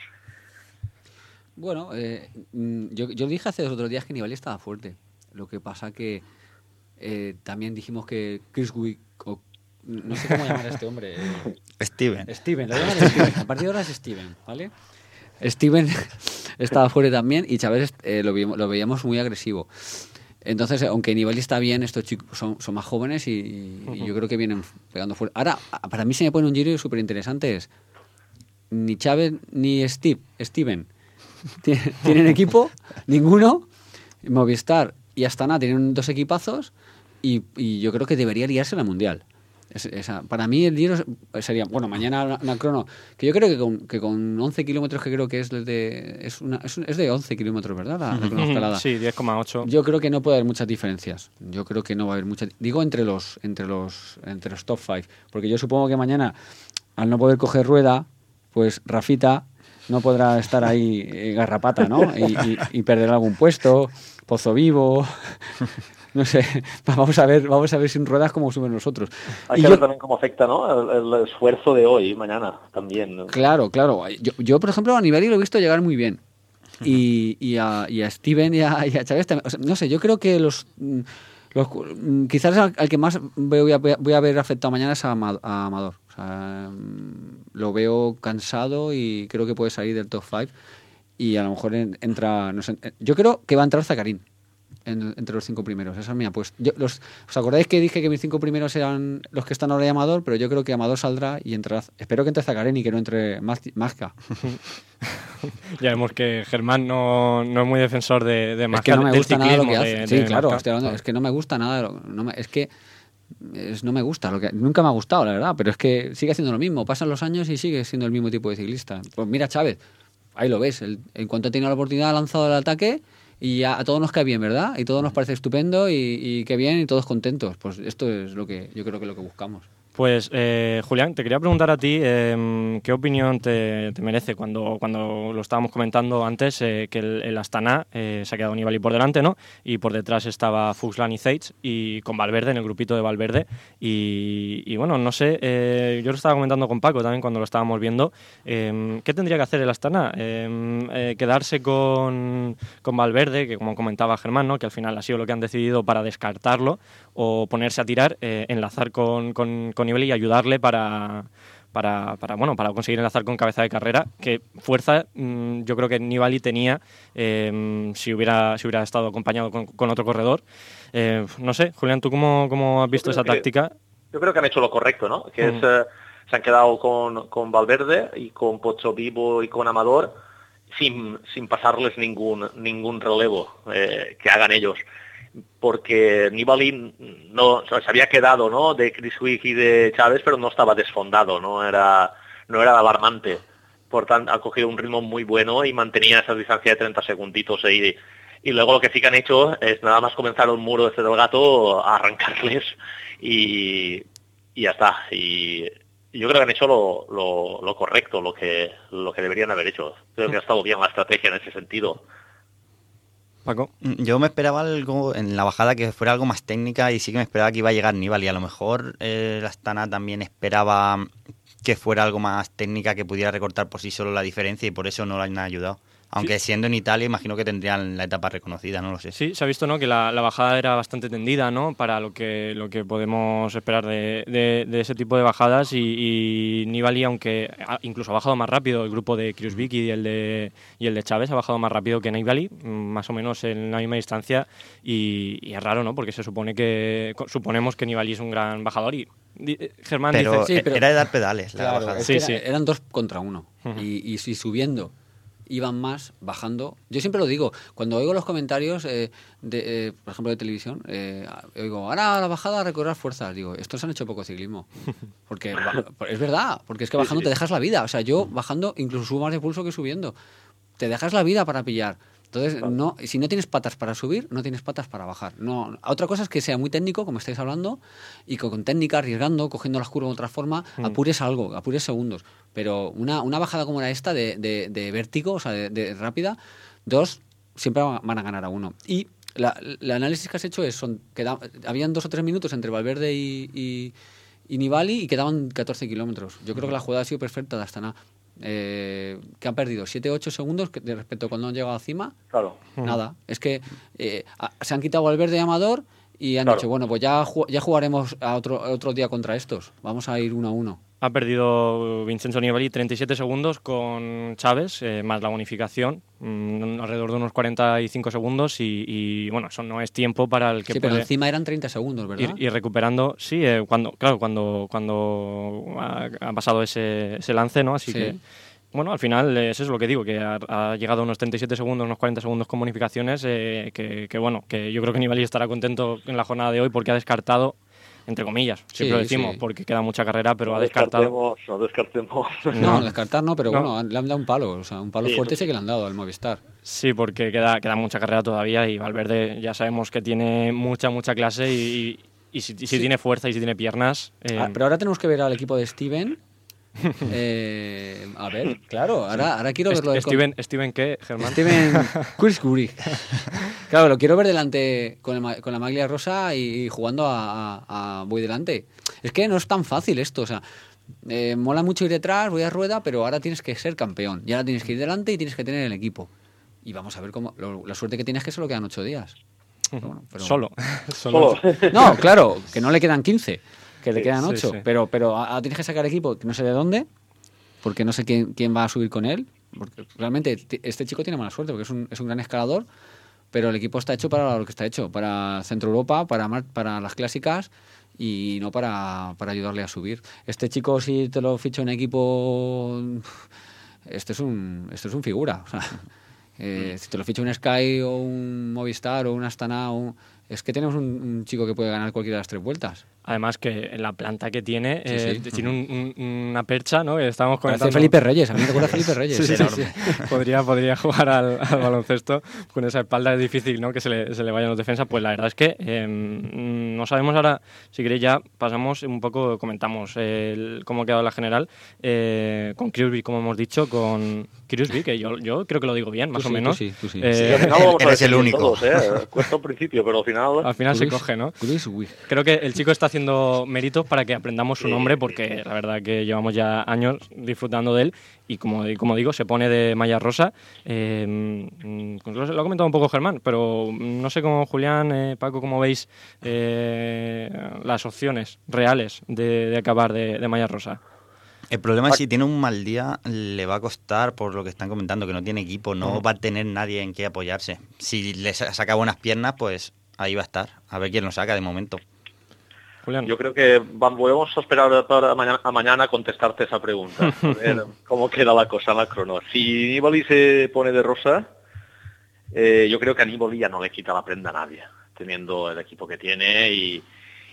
Bueno, eh, yo, yo dije hace dos otros días que Nibali estaba fuerte. Lo que pasa que eh, también dijimos que Kruiswijk, o no sé cómo llamar a este hombre. Eh, Steven. Steven, lo llaman Steven. A partir de ahora es Steven, ¿vale? Steven estaba fuerte también y Chávez eh, lo, lo veíamos muy agresivo. Entonces, aunque Nibali está bien, estos chicos son, son más jóvenes y, y uh-huh. yo creo que vienen pegando fuerte. Ahora, para mí se me pone un giro súper interesante es ni Chávez ni Steve, Steven tienen equipo, ninguno. Movistar y Astana tienen dos equipazos y, y yo creo que debería liarse la Mundial. Es, esa, para mí el Giro sería, bueno, mañana una crono, que yo creo que con, que con once kilómetros, que creo que es de es, una, es, es de once kilómetros, ¿verdad? La, la cronoescalada. Sí, diez coma ocho. Yo creo que no puede haber muchas diferencias. Yo creo que no va a haber muchas. Digo entre los entre los entre los top five, porque yo supongo que mañana, al no poder coger rueda, pues Rafita no podrá estar ahí eh, garrapata, ¿no? Y, y, y perder algún puesto, Pozo Vivo... No sé, vamos a ver, vamos a ver sin ruedas cómo suben nosotros. Hay y que yo, ver también cómo afecta, ¿no? El, el esfuerzo de hoy y mañana también, ¿no? Claro, claro. Yo, yo, por ejemplo, a Nibali lo he visto llegar muy bien. Y, y, a, y a Steven y a, y a Chávez también. O sea, no sé, yo creo que los... los quizás al, al que más voy a, voy a ver afectado mañana es a, a Amador. O sea, lo veo cansado y creo que puede salir del top cinco. Y a lo mejor en, entra... No sé, yo creo que va a entrar Zakarin. En, entre los cinco primeros, esa es mi apuesta. Yo, los, ¿Os acordáis que dije que mis cinco primeros eran los que están ahora de Amador? Pero yo creo que Amador saldrá y entrará. Espero que entre Zakarin y que no entre Mazka. Ya vemos que Germán no, no es muy defensor de, de Mazka. Es que no me gusta nada lo que hace. De, sí, de claro, Mazka. hablando, es que no me gusta nada. No me, es que es, no me gusta. Lo que, nunca me ha gustado, la verdad. Pero es que sigue haciendo lo mismo. Pasan los años y sigue siendo el mismo tipo de ciclista. Pues mira, Chávez, ahí lo ves. El, en cuanto ha tenido la oportunidad, ha lanzado el ataque. Y a, a todos nos cae bien, ¿verdad? Y todos nos parece estupendo y, y qué bien y todos contentos. Pues esto es lo que yo creo que es lo que buscamos. Pues, eh, Julián, te quería preguntar a ti eh, qué opinión te, te merece cuando, cuando lo estábamos comentando antes, eh, que el, el Astana eh, se ha quedado Nibali por delante, ¿no? Y por detrás estaba Fuglsang y Zeitz, y con Valverde, en el grupito de Valverde. Y, y bueno, no sé, eh, yo lo estaba comentando con Paco también cuando lo estábamos viendo. Eh, ¿Qué tendría que hacer el Astana? Eh, eh, ¿Quedarse con, con Valverde, que como comentaba Germán, ¿no? Que al final ha sido lo que han decidido para descartarlo, o ponerse a tirar, eh, enlazar con, con, con Nibali y ayudarle para, para, para, bueno, para conseguir enlazar con cabeza de carrera, que fuerza mmm, yo creo que Nibali tenía eh, si, hubiera, si hubiera estado acompañado con, con otro corredor. Eh, no sé, Julián, ¿tú cómo, cómo has visto esa que, táctica? Yo creo que han hecho lo correcto, ¿no? Que mm. es, eh, se han quedado con, con Valverde y con Pozo Vivo y con Amador sin, sin pasarles ningún, ningún relevo eh, que hagan ellos. Porque Nibali no, o sea, se había quedado, ¿no? De Chris Wick y de Chávez, pero no estaba desfondado, no era, no era alarmante. Por tanto, ha cogido un ritmo muy bueno y mantenía esa distancia de treinta segunditos ahí. Y luego lo que sí que han hecho es nada más comenzar un muro este del gato, a arrancarles y, y ya está. Y yo creo que han hecho lo, lo, lo correcto, lo que, lo que deberían haber hecho. Creo que ha estado bien la estrategia en ese sentido. Paco. Yo me esperaba algo en la bajada que fuera algo más técnica y sí que me esperaba que iba a llegar Nibali. A lo mejor eh, la Astana también esperaba que fuera algo más técnica, que pudiera recortar por sí solo la diferencia y por eso no lo han ayudado. Aunque sí, siendo en Italia, imagino que tendrían la etapa reconocida, no lo sé. Sí, se ha visto, ¿no?, que la, la bajada era bastante tendida, ¿no?, para lo que lo que podemos esperar de, de, de ese tipo de bajadas, y, y Nibali, aunque ha, incluso ha bajado más rápido, el grupo de Kruijswijk y el de y el de Chávez ha bajado más rápido que Nibali, más o menos en la misma distancia, y, y es raro, ¿no?, porque se supone que suponemos que Nibali es un gran bajador y Germán pero, dice... Sí, pero era de dar pedales la claro, bajada. es sí, que sí. Era, eran dos contra uno. Uh-huh. Y, y si subiendo iban más, bajando. Yo siempre lo digo, cuando oigo los comentarios, eh, de, eh, por ejemplo, de televisión, eh, oigo, ahora la bajada a recobrar fuerzas. Digo, estos han hecho poco ciclismo. Porque es verdad, porque es que bajando te dejas la vida. O sea, yo bajando incluso subo más de pulso que subiendo. Te dejas la vida para pillar. Entonces, no, si no tienes patas para subir, no tienes patas para bajar. No, otra cosa es que sea muy técnico, como estáis hablando, y con, con técnica, arriesgando, cogiendo las curvas de otra forma, mm. apures algo, apures segundos. Pero una, una bajada como era esta, de, de, de vértigo, o sea, de, de rápida, dos siempre van a ganar a uno. Y la, el análisis que has hecho es, son, queda, habían dos o tres minutos entre Valverde y, y, y Nibali y quedaban catorce kilómetros. Yo creo que la jugada ha sido perfecta de Astana. Eh, que han perdido siete u ocho segundos de respecto a cuando han llegado a cima. Claro. Nada, es que eh, a, se han quitado Valverde y Amador y han claro. dicho, bueno, pues ya, ya jugaremos a otro, otro día contra estos, vamos a ir uno a uno. Ha perdido Vincenzo Nibali treinta y siete segundos con Chávez, eh, más la bonificación, mmm, alrededor de unos cuarenta y cinco segundos, y, y bueno, eso no es tiempo para el que sí, puede... pero encima eran treinta segundos, ¿verdad? Ir, ir recuperando, sí, eh, cuando claro, cuando cuando ha, ha pasado ese, ese lance, ¿no? Así sí. que... Bueno, al final es eso lo que digo, que ha, ha llegado a unos treinta y siete segundos, unos cuarenta segundos con bonificaciones, eh, que, que bueno, que yo creo que Nibali estará contento en la jornada de hoy porque ha descartado, entre comillas, siempre sí, lo decimos, sí. porque queda mucha carrera, pero no ha descartado... No descartemos. No, no descartar no, pero no. bueno, le han dado un palo, o sea, un palo sí, fuerte sí que le han dado al Movistar. Sí, porque queda, queda mucha carrera todavía y Valverde ya sabemos que tiene mucha, mucha clase y, y, y si, y si sí. tiene fuerza y si tiene piernas... Eh... Ah, pero ahora tenemos que ver al equipo de Steven... Eh, a ver, claro, ahora, ahora quiero verlo. De Steven, con... ¿Steven qué, Germán? Steven Kurskurik. Claro, lo quiero ver delante con, el, con la maglia rosa y, y jugando a, a, a voy delante. Es que no es tan fácil esto, o sea, eh, mola mucho ir detrás, voy a rueda, pero ahora tienes que ser campeón. Y ahora tienes que ir delante y tienes que tener el equipo. Y vamos a ver cómo... Lo, la suerte que tienes es que solo quedan ocho días. Pero bueno, pero... Solo. Solo. No, claro, que no le quedan quince, que le quedan sí, ocho. sí. Pero, pero ahora tienes que sacar equipo, que no sé de dónde, porque no sé quién, quién va a subir con él. Porque realmente este chico tiene mala suerte, porque es un, es un gran escalador, pero el equipo está hecho para lo que está hecho, para Centro Europa, para, para las clásicas y no para, para ayudarle a subir. Este chico, si te lo ficho en equipo, este es un, este es un figura. O sea, eh, si te lo ficho un Sky o un Movistar o un Astana, o, es que tenemos un, un chico que puede ganar cualquiera de las tres vueltas. Además que en la planta que tiene, sí, eh, sí. tiene un, un, una percha, ¿no? Que estábamos comentando. Parece Felipe Reyes, a mí me recuerda a Felipe Reyes. Sí, sí, sí, sí, sí. Podría, podría jugar al, al baloncesto con esa espalda, es difícil, ¿no? Que se le, se le vayan los defensas. Pues la verdad es que eh, no sabemos ahora, si queréis ya pasamos un poco, comentamos el, cómo ha quedado la general, eh, con Krusby, como hemos dicho, con Krusby, que yo, yo creo que lo digo bien, más tú o sí, menos. Tú sí, tú sí. Eh, Sí, al final vamos a eres el decidir único. todos, ¿eh? Cuesta al principio, pero al final... Al final Cruz, se coge, ¿no? Krusby. Creo que el chico está haciendo méritos para que aprendamos su nombre, porque la verdad que llevamos ya años disfrutando de él y como, como digo, se pone de malla rosa. Eh, lo ha comentado un poco Germán, pero no sé cómo Julián, eh, Paco, cómo veis eh, las opciones reales de, de acabar de, de malla rosa. El problema es si tiene un mal día, le va a costar, por lo que están comentando, que no tiene equipo, no uh-huh. va a tener nadie en qué apoyarse. Si le saca buenas piernas, pues ahí va a estar. A ver quién lo saca de momento. Julián. Yo creo que vamos a esperar para mañana, a mañana contestarte esa pregunta. A ver cómo queda la cosa en la crono. Si Nibali se pone de rosa, eh, yo creo que a Nibali ya no le quita la prenda a nadie, teniendo el equipo que tiene y,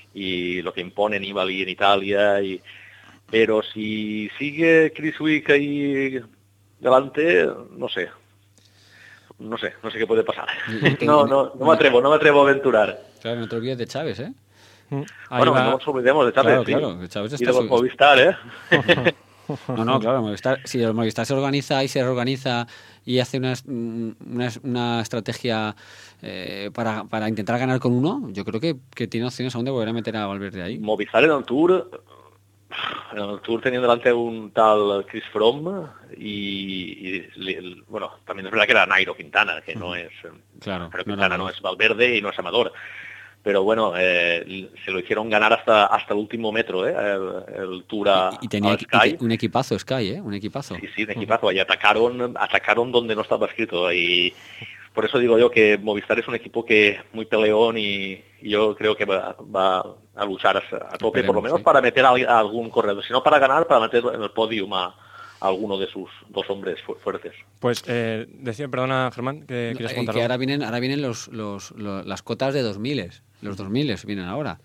y lo que impone Nibali en Italia. Y, pero si sigue Chris Wick ahí delante, no sé. No sé, no sé qué puede pasar. No, no, no me atrevo, no me atrevo a aventurar. Claro, no te olvides de Chávez, ¿eh? Ahí bueno, va. no nos olvidemos de Chávez, Claro, sí. claro, Chávez está Y de su... Movistar, ¿eh? No, no, claro, Movistar, si el Movistar se organiza y se reorganiza y hace una, una, una estrategia eh, para, para intentar ganar con uno, yo creo que, que tiene opciones aún de volver a meter a Valverde ahí. Movistar en el Tour, en el Tour tenía delante un tal Chris Froome y, y, y bueno, también es verdad que era Nairo Quintana, que no es... Claro. Pero no Quintana no, no es Valverde y no es Amador. Pero bueno, eh, se lo hicieron ganar hasta hasta el último metro, ¿eh? El, el Tour a, y, y tenía a Sky. un equipazo Sky, ¿eh? Un equipazo. Sí, sí, un equipazo. Y atacaron, atacaron donde no estaba escrito. Y por eso digo yo que Movistar es un equipo que muy peleón y, y yo creo que va, va a luchar a, a tope, Esperemos, por lo menos sí. para meter a, a algún corredor. Si no para ganar, para meter en el podium a, a alguno de sus dos hombres fu fuertes. Pues eh, decía, perdona Germán, que quieres contar. Que ahora vienen, ahora vienen los, los, los, las cotas de dos miles. Los dos miles vienen ahora.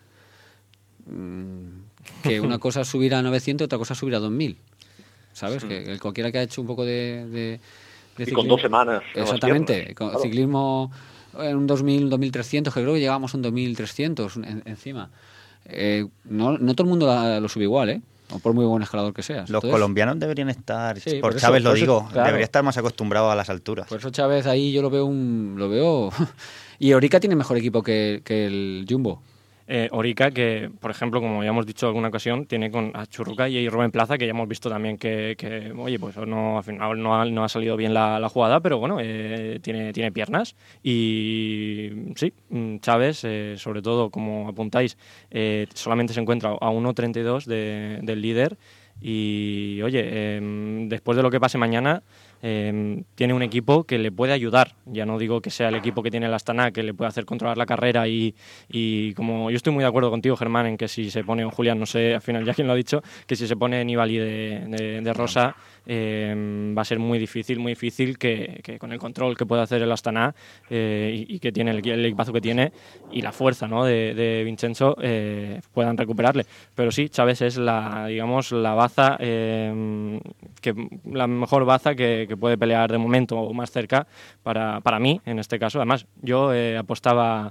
Que una cosa es subir a novecientos, otra cosa es subir a dos mil. ¿Sabes? Sí. Que cualquiera que ha hecho un poco de, de, de y ciclismo, con dos semanas. Exactamente. Con claro. Ciclismo en un dos mil, dos mil trescientos, que creo que llegamos a un dos mil trescientos en, encima. Eh, no, no todo el mundo lo, lo sube igual, ¿eh? O por muy buen escalador que seas. Los Entonces, colombianos deberían estar, sí, por, por Chávez eso, lo por digo, eso, claro. debería estar más acostumbrado a las alturas. Por eso Chávez ahí yo lo veo un, lo veo y Orica tiene mejor equipo que, que el Jumbo. Eh, Orica, que por ejemplo, como ya hemos dicho en alguna ocasión, tiene con a Churruca y Rubén Plaza, que ya hemos visto también que, que oye, pues no, al final no ha, no ha salido bien la, la jugada, pero bueno, eh, tiene, tiene piernas. Y sí, Chávez, eh, sobre todo, como apuntáis, eh, solamente se encuentra a uno treinta y dos de, del líder. Y oye, eh, después de lo que pase mañana, eh, tiene un equipo que le puede ayudar. Ya no digo que sea el equipo que tiene el Astana, que le puede hacer controlar la carrera y, y como yo estoy muy de acuerdo contigo, Germán, en que si se pone, Julián, no sé, al final ya quien lo ha dicho, que si se pone Nibali de, de, de rosa, eh, va a ser muy difícil, muy difícil que, que con el control que puede hacer el Astana eh, y, y que tiene el, el equipazo que tiene y la fuerza, ¿no?, de, de Vincenzo, eh, puedan recuperarle. Pero sí, Chávez es la, digamos, la baza, eh, que, la mejor baza que, que puede pelear de momento o más cerca para, para mí, en este caso. Además, yo eh, apostaba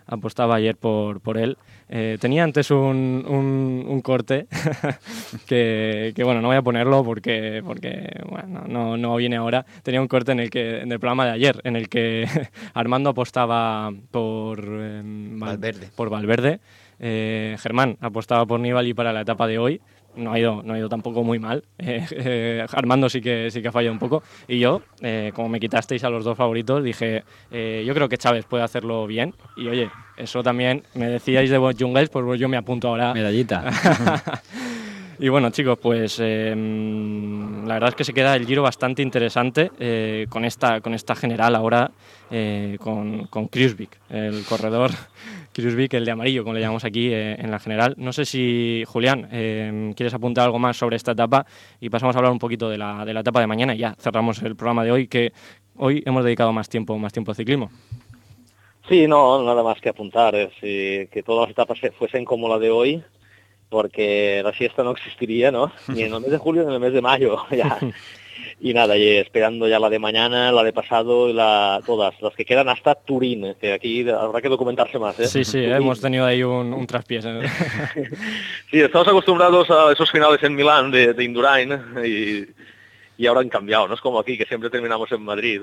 apostaba ayer por, por él. Eh, tenía antes un, un, un corte que, que, bueno, no voy a ponerlo porque, porque bueno, no, no viene ahora. Tenía un corte en el que en el programa de ayer, en el que Armando apostaba por, eh, Valverde. por Valverde. Eh, Germán apostaba por Nibali para la etapa de hoy. No ha ido, no ha ido tampoco muy mal. Eh, eh, Armando sí que, sí que ha fallado un poco. Y yo, eh, como me quitasteis a los dos favoritos, dije, eh, yo creo que Chávez puede hacerlo bien. Y oye, eso también me decíais de Bob Jungels, pues yo me apunto ahora. Medallita. Y bueno, chicos, pues eh, la verdad es que se queda el Giro bastante interesante eh, con, esta, con esta general ahora, eh, con, con Kruijswijk, el corredor Kruijswijk, el de amarillo, como le llamamos aquí eh, en la general. No sé si, Julián, eh, quieres apuntar algo más sobre esta etapa y pasamos a hablar un poquito de la, de la etapa de mañana y ya cerramos el programa de hoy, que hoy hemos dedicado más tiempo, más tiempo al ciclismo. Sí, no, nada más que apuntar, es eh, que todas las etapas fuesen como la de hoy, porque la siesta no existiría, ¿no? Ni en el mes de julio ni en el mes de mayo, ya. Y nada, y esperando ya la de mañana, la de pasado, y la, todas, las que quedan hasta Turín, que aquí habrá que documentarse más, ¿eh? Sí, sí, eh, hemos tenido ahí un, un traspiés. ¿eh? Sí, estamos acostumbrados a esos finales en Milán de, de Indurain, y, y ahora han cambiado, no es como aquí, que siempre terminamos en Madrid.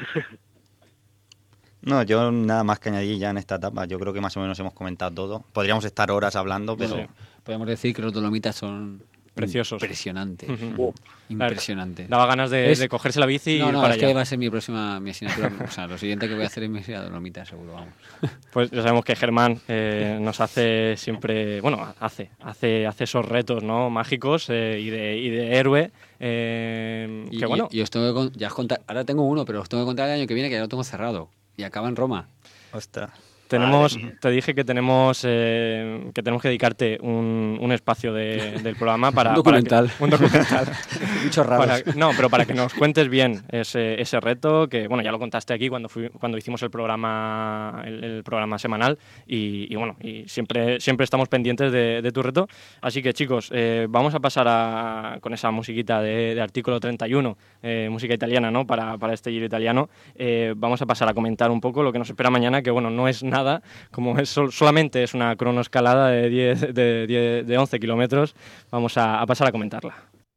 No, yo nada más que añadir ya en esta etapa. Yo creo que más o menos hemos comentado todo. Podríamos estar horas hablando, pero... Sí. Podemos decir que los Dolomitas son... Preciosos. Impresionantes. Uh-huh. Impresionantes. Daba ganas de, es... de cogerse la bici y no, ir no, para es allá. que va a ser mi próxima mi asignatura. O sea, lo siguiente que voy a hacer es mi asignatura Dolomitas, seguro, vamos. Pues ya sabemos que Germán eh, nos hace siempre, bueno, hace, hace, hace esos retos, ¿no? Mágicos eh, y, de, y de héroe. Eh, y, que bueno. Y, y os tengo que, ya os contar, ahora tengo uno, pero os tengo que contar el año que viene que ya lo tengo cerrado. Y acaba en Roma. Ostras. Tenemos, te dije que tenemos eh, que tenemos que dedicarte un, un espacio de, del programa para... un documental. Para que, un documental. Bichos raros. Para, no, pero para que nos cuentes bien ese, ese reto, que bueno, ya lo contaste aquí cuando fui, cuando hicimos el programa el, el programa semanal y, y bueno, y siempre, siempre estamos pendientes de, de tu reto. Así que chicos, eh, vamos a pasar a, con esa musiquita de, de artículo treinta y uno, eh, música italiana, ¿no? Para, para este Giro italiano. Eh, vamos a pasar a comentar un poco lo que nos espera mañana, que bueno, no es nada como es sol, solamente es una cronoescalada de, diez, de, diez, de once kilómetros, vamos a, a pasar a comentarla.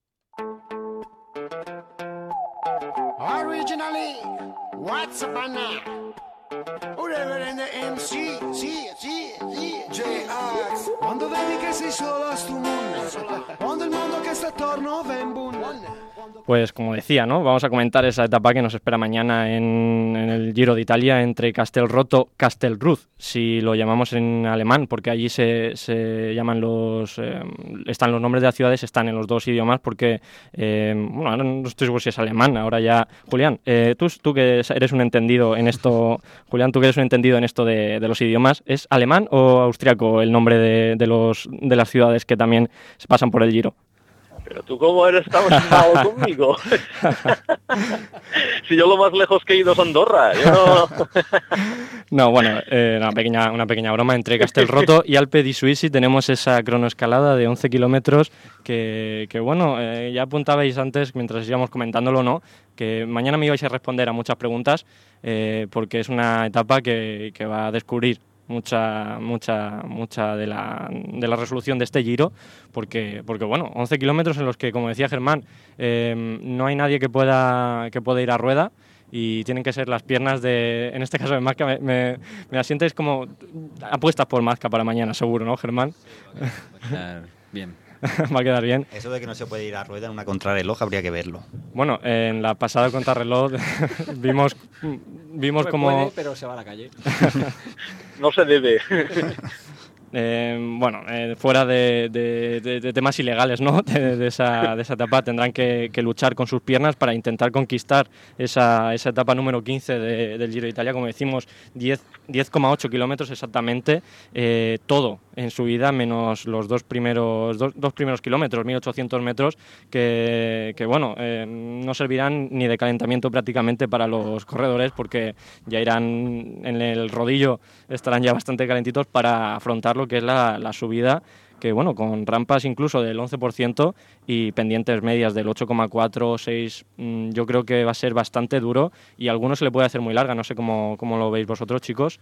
Originally, what's up now? M C, sí, sí, sí. J-Ax. Quando vedi che sei solo a sto mondo, quando il mondo che sta attorno va in boom. Pues como decía, ¿no? Vamos a comentar esa etapa que nos espera mañana en, en el Giro de Italia entre Castelrotto y Castelruz, si lo llamamos en alemán, porque allí se, se llaman los... Eh, están los nombres de las ciudades, están en los dos idiomas, porque... Eh, bueno, ahora no estoy seguro si es alemán, ahora ya... Julián, eh, tú, tú que eres un entendido en esto... Julián, tú que eres un entendido en esto de, de los idiomas, ¿es alemán o austriaco el nombre de, de, los, de las ciudades que también se pasan por el Giro? Pero tú cómo eres tan malo conmigo. Si yo lo más lejos que he ido es Andorra. Yo no... No, bueno, eh, una, pequeña, una pequeña broma. Entre Castelrotto y Alpe di Suisi tenemos esa cronoescalada de once kilómetros que, que bueno, eh, ya apuntabais antes, mientras íbamos comentándolo, ¿no? Que mañana me ibais a responder a muchas preguntas eh, porque es una etapa que, que va a descubrir mucha mucha mucha de la, de la resolución de este Giro, porque porque bueno, once kilómetros en los que, como decía Germán, eh, no hay nadie que pueda que pueda ir a rueda y tienen que ser las piernas de, en este caso de Mazka. Me, me, me asientes como apuestas por Mazka para mañana, seguro, ¿no, Germán? Claro, bien. Va a quedar bien. Eso de que no se puede ir a rueda en una contrarreloj habría que verlo. Bueno, en la pasada contrarreloj vimos vimos Pues como... puede, pero se va a la calle. No se debe. Eh, bueno, eh, fuera de, de, de, de temas ilegales, ¿no? De, de, esa, de esa etapa tendrán que, que luchar con sus piernas para intentar conquistar esa, esa etapa número quince de, del Giro de Italia. Como decimos, diez coma ocho kilómetros exactamente, eh, todo en subida menos los dos primeros dos, dos primeros kilómetros, mil ochocientos metros, que, que bueno, eh, no servirán ni de calentamiento prácticamente para los corredores, porque ya irán en el rodillo, estarán ya bastante calentitos para afrontar lo que es la, la subida, que bueno, con rampas incluso del once por ciento y pendientes medias del ocho coma cuatro o seis, mmm, yo creo que va a ser bastante duro y a algunos se le puede hacer muy larga. No sé cómo, cómo lo veis vosotros, chicos.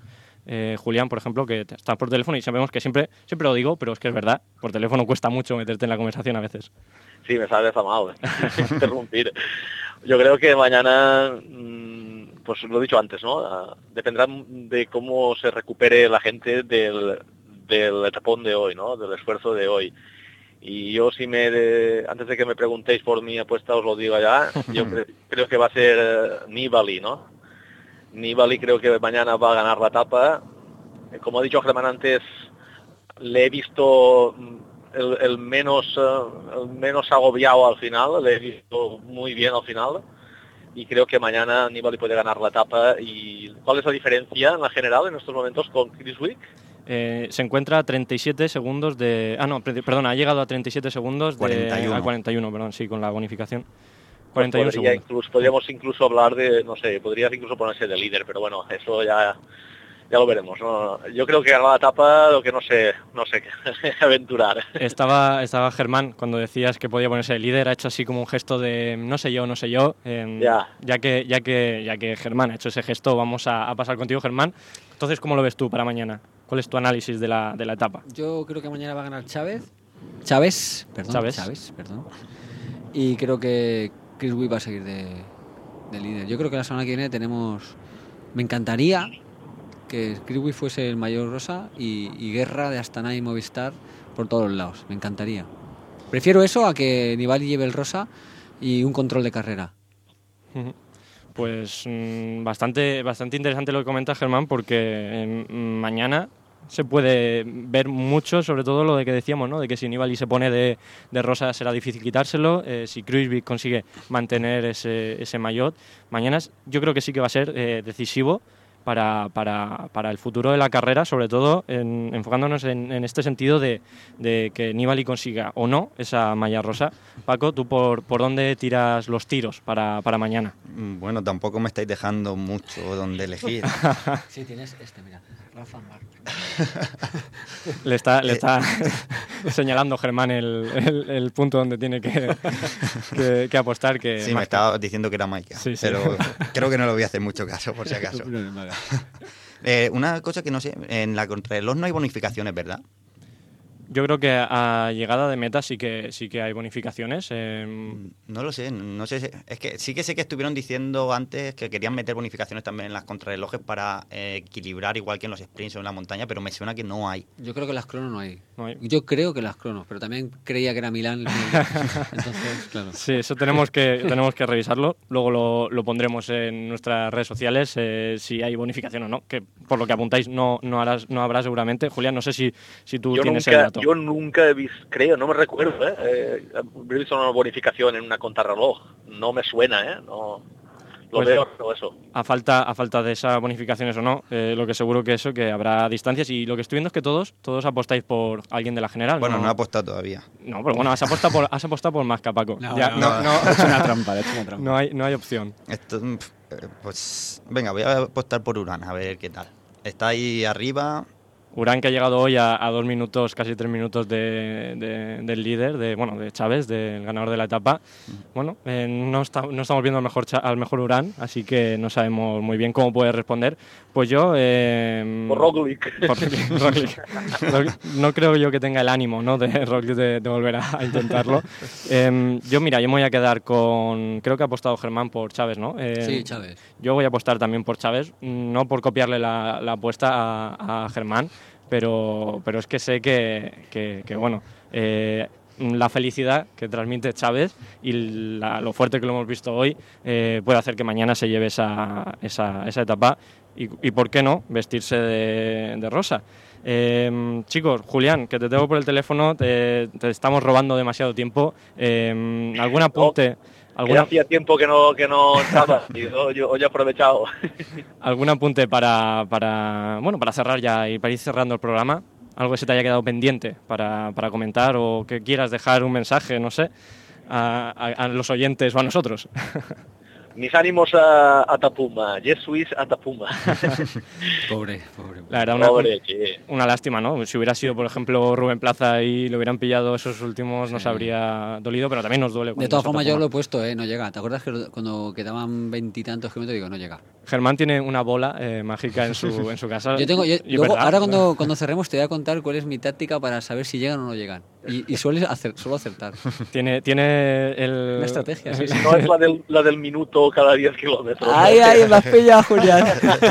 eh, Julián, por ejemplo, que está por teléfono y sabemos que siempre, siempre lo digo, pero es que es verdad, por teléfono cuesta mucho meterte en la conversación a veces. Sí, me sabe mal interrumpir. Yo creo que mañana, pues lo he dicho antes, ¿no? Dependerá de cómo se recupere la gente del, del etapón de hoy, ¿no? Del esfuerzo de hoy. Y yo, si me de, antes de que me preguntéis por mi apuesta, os lo digo ya, yo cre, creo que va a ser Nibali, ¿no? Nibali creo que mañana va a ganar la etapa. Como ha dicho Germán antes, le he visto el, el menos el menos agobiado al final, le he visto muy bien al final y creo que mañana Nibali puede ganar la etapa. ¿Y cuál es la diferencia en la general en estos momentos con Kruijswijk? Eh, se encuentra a treinta y siete segundos de... Ah, no, perdona, ha llegado a treinta y siete segundos de... cuarenta y uno. A cuarenta y uno, perdón, sí, con la bonificación. cuarenta y uno pues podría incluso, podríamos incluso hablar de, no sé, podrías incluso ponerse de líder, pero bueno, eso ya ya lo veremos, ¿no? Yo creo que ganar la etapa, lo que no sé, no sé qué aventurar. Estaba, estaba Germán, cuando decías que podía ponerse de líder, ha hecho así como un gesto de no sé yo, no sé yo. Eh, ya. Ya que, ya que, ya que Germán ha hecho ese gesto, vamos a, a pasar contigo, Germán. Entonces, ¿cómo lo ves tú para mañana? ¿Cuál es tu análisis de la, de la etapa? Yo creo que mañana va a ganar Chávez. Chávez, perdón. Chávez. Chávez, perdón. Y creo que Kruijswijk va a seguir de, de líder. Yo creo que la semana que viene tenemos... Me encantaría que Kruijswijk fuese el mayor rosa y, y guerra de Astana y Movistar por todos los lados. Me encantaría. Prefiero eso a que Nibali lleve el rosa y un control de carrera. Pues mmm, bastante, bastante interesante lo que comenta Germán, porque eh, mañana se puede ver mucho, sobre todo lo de que decíamos, ¿no? De que si Nibali se pone de, de rosa será difícil quitárselo, eh, si Kruijswijk consigue mantener ese, ese maillot. Mañana yo creo que sí que va a ser eh, decisivo para, para, para el futuro de la carrera, sobre todo en, enfocándonos en, en este sentido de, de que Nibali consiga o no esa malla rosa. Paco, ¿tú por, por dónde tiras los tiros para, para mañana? Bueno, tampoco me estáis dejando mucho donde elegir. Sí, tienes este, mira, Rafa Marc. Le está, le está señalando Germán el, el, el punto donde tiene que, que, que apostar. Que sí, me estaba diciendo que era Maika, sí, sí. Pero creo que no le voy a hacer mucho caso, por si acaso. eh, una cosa que no sé, en la contrarreloj no hay bonificaciones, ¿verdad? Yo creo que a llegada de meta sí que sí que hay bonificaciones. Eh... No lo sé, no sé. Es que sí que sé que estuvieron diciendo antes que querían meter bonificaciones también en las contrarrelojes para eh, equilibrar igual que en los sprints o en la montaña, pero me suena que no hay. Yo creo que las cronos no hay. No hay. Yo creo que las cronos, pero también creía que era Milán. Entonces, claro. Sí, eso tenemos que tenemos que revisarlo. Luego lo, lo pondremos en nuestras redes sociales eh, si hay bonificación o no. Que por lo que apuntáis no no harás no habrá seguramente. Julián, no sé si si tú Yo tienes nunca, el dato. Yo nunca he visto, creo, no me recuerdo, ¿eh? eh he visto una bonificación en una contrarreloj. No me suena, ¿eh? No, lo pues, veo, no eso. A falta, a falta de esas bonificaciones o no, eh, lo que seguro que eso, que habrá distancias. Y lo que estoy viendo es que todos todos apostáis por alguien de la general. Bueno, no, no he apostado todavía. No, pero bueno, has apostado por, has apostado por Masca, Paco. No, ya, no, no, no, no, es una trampa, es una trampa. No hay, no hay opción. Esto, pues venga, voy a apostar por Urán, a ver qué tal. Está ahí arriba. Urán, que ha llegado hoy a, a dos minutos, casi tres minutos de, de, del líder, de bueno, de Chávez, del ganador de la etapa. Bueno, eh, no, está, no estamos viendo al mejor, al mejor Urán, así que no sabemos muy bien cómo puede responder. Pues yo... Eh, por Roglic. Por Roglic. No creo yo que tenga el ánimo, ¿no?, de Roglic de, de volver a, a intentarlo. Eh, yo, mira, yo me voy a quedar con... Creo que ha apostado Germán por Chávez, ¿no? Eh, sí, Chávez. Yo voy a apostar también por Chávez, no por copiarle la, la apuesta a, a Germán, Pero, pero es que sé que, que, que bueno, eh, la felicidad que transmite Chávez y la, lo fuerte que lo hemos visto hoy eh, puede hacer que mañana se lleve esa, esa, esa etapa y, y, ¿por qué no?, vestirse de, de rosa. Eh, chicos, Julián, que te tengo por el teléfono, te, te estamos robando demasiado tiempo. Eh, ¿Algún apunte? ¿Alguna... Ya hacía tiempo que no que no estaba y yo, yo hoy he aprovechado. ¿Algún apunte para, para bueno para cerrar ya y para ir cerrando el programa? ¿Algo que se te haya quedado pendiente para, para comentar o que quieras dejar un mensaje, no sé, a, a, a los oyentes o a nosotros? Mis ánimos a, a Tapuma, Yes Swiss a Tapuma. Pobre, pobre. La verdad, una, Pobre, que... una lástima, ¿no? Si hubiera sido, por ejemplo, Rubén Plaza y lo hubieran pillado esos últimos, nos Sí. habría dolido, pero también nos duele. De cuando todas se formas, Tapuma. yo lo he puesto, ¿eh? No llega. ¿Te acuerdas que lo- cuando quedaban veintitantos kilómetros digo, no llega? Germán tiene una bola eh, mágica en su, en su casa. Yo tengo, yo- Y es luego, verdad. ahora cuando, cuando cerremos te voy a contar cuál es mi táctica para saber si llegan o no llegan. Y, y suele hacer, suelo acertar. Tiene, tiene el... Una estrategia, sí, sí. No es la del, la del minuto cada diez kilómetros. Ay, ay, me has pillado, Julián.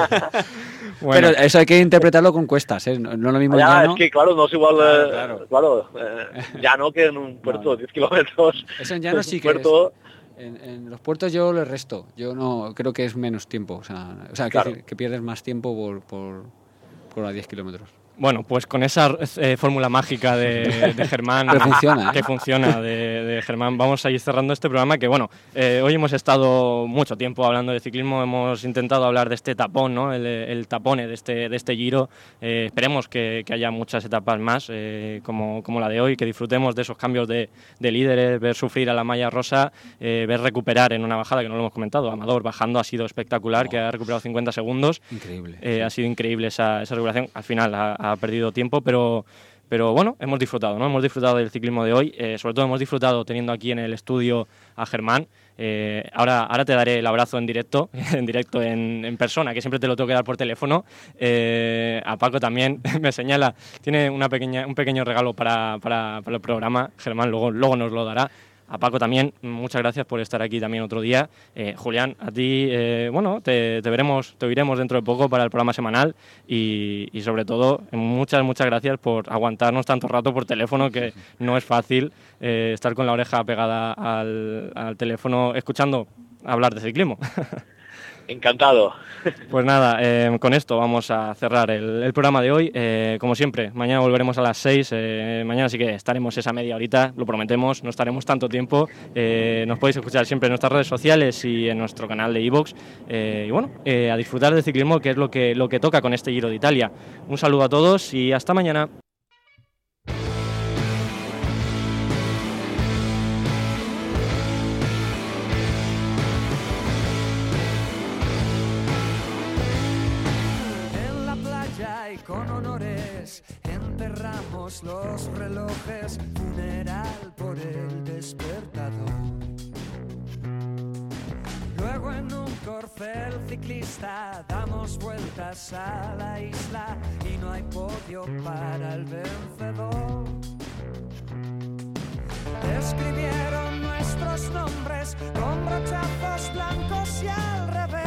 Bueno, Pero eso hay que interpretarlo con cuestas, ¿eh? No, no es lo mismo Ya, llano. es que claro, no es igual, Claro, eh, claro. claro, eh, ya no que en un puerto de diez kilómetros. Eso en llano Pues sí un que puerto, es. En, en los puertos yo le resto. Yo no creo que es menos tiempo. O sea, o sea Claro. que, decir, que pierdes más tiempo por, por, por a diez kilómetros. Bueno, pues con esa eh, fórmula mágica de, de Germán, Pero funciona, ¿eh? que funciona de, de Germán, vamos a ir cerrando este programa que, bueno, eh, hoy hemos estado mucho tiempo hablando de ciclismo, hemos intentado hablar de este tapón, ¿no? El, el tapone de este, de este Giro. Eh, esperemos que, que haya muchas etapas más, eh, como, como la de hoy, que disfrutemos de esos cambios de, de líderes, ver sufrir a la malla rosa, eh, ver recuperar en una bajada, que no lo hemos comentado, Amador bajando ha sido espectacular, que ha recuperado cincuenta segundos. Increíble. Eh, ha sido increíble esa, esa recuperación. Al final ha, ha perdido tiempo, pero, pero bueno, hemos disfrutado, ¿no? Hemos disfrutado del ciclismo de hoy. Eh, sobre todo hemos disfrutado teniendo aquí en el estudio a Germán. Eh, ahora, ahora te daré el abrazo en directo, en directo, en, en persona, que siempre te lo tengo que dar por teléfono. Eh, a Paco también me señala, tiene una pequeña, un pequeño regalo para, para, para el programa. Germán luego, luego nos lo dará. A Paco también, muchas gracias por estar aquí también otro día. Eh, Julián, a ti, eh, bueno, te, te veremos, te oiremos dentro de poco para el programa semanal y, y sobre todo, muchas, muchas gracias por aguantarnos tanto rato por teléfono, que no es fácil eh, estar con la oreja pegada al, al teléfono escuchando hablar de ciclismo. encantado. Pues nada, eh, con esto vamos a cerrar el, el programa de hoy. Eh, como siempre, mañana volveremos a las seis. Eh, mañana sí que estaremos esa media horita, lo prometemos, no estaremos tanto tiempo. Eh, nos podéis escuchar siempre en nuestras redes sociales y en nuestro canal de iVoox. Eh, y bueno, eh, a disfrutar del ciclismo, que es lo que, lo que toca con este Giro de Italia. Un saludo a todos y hasta mañana. En la playa y con honores enterramos los relojes, funeral por el despertador. Luego en un corcel ciclista damos vueltas a la isla y no hay podio para el vencedor. Escribieron nuestros nombres con brochazos blancos y al revés.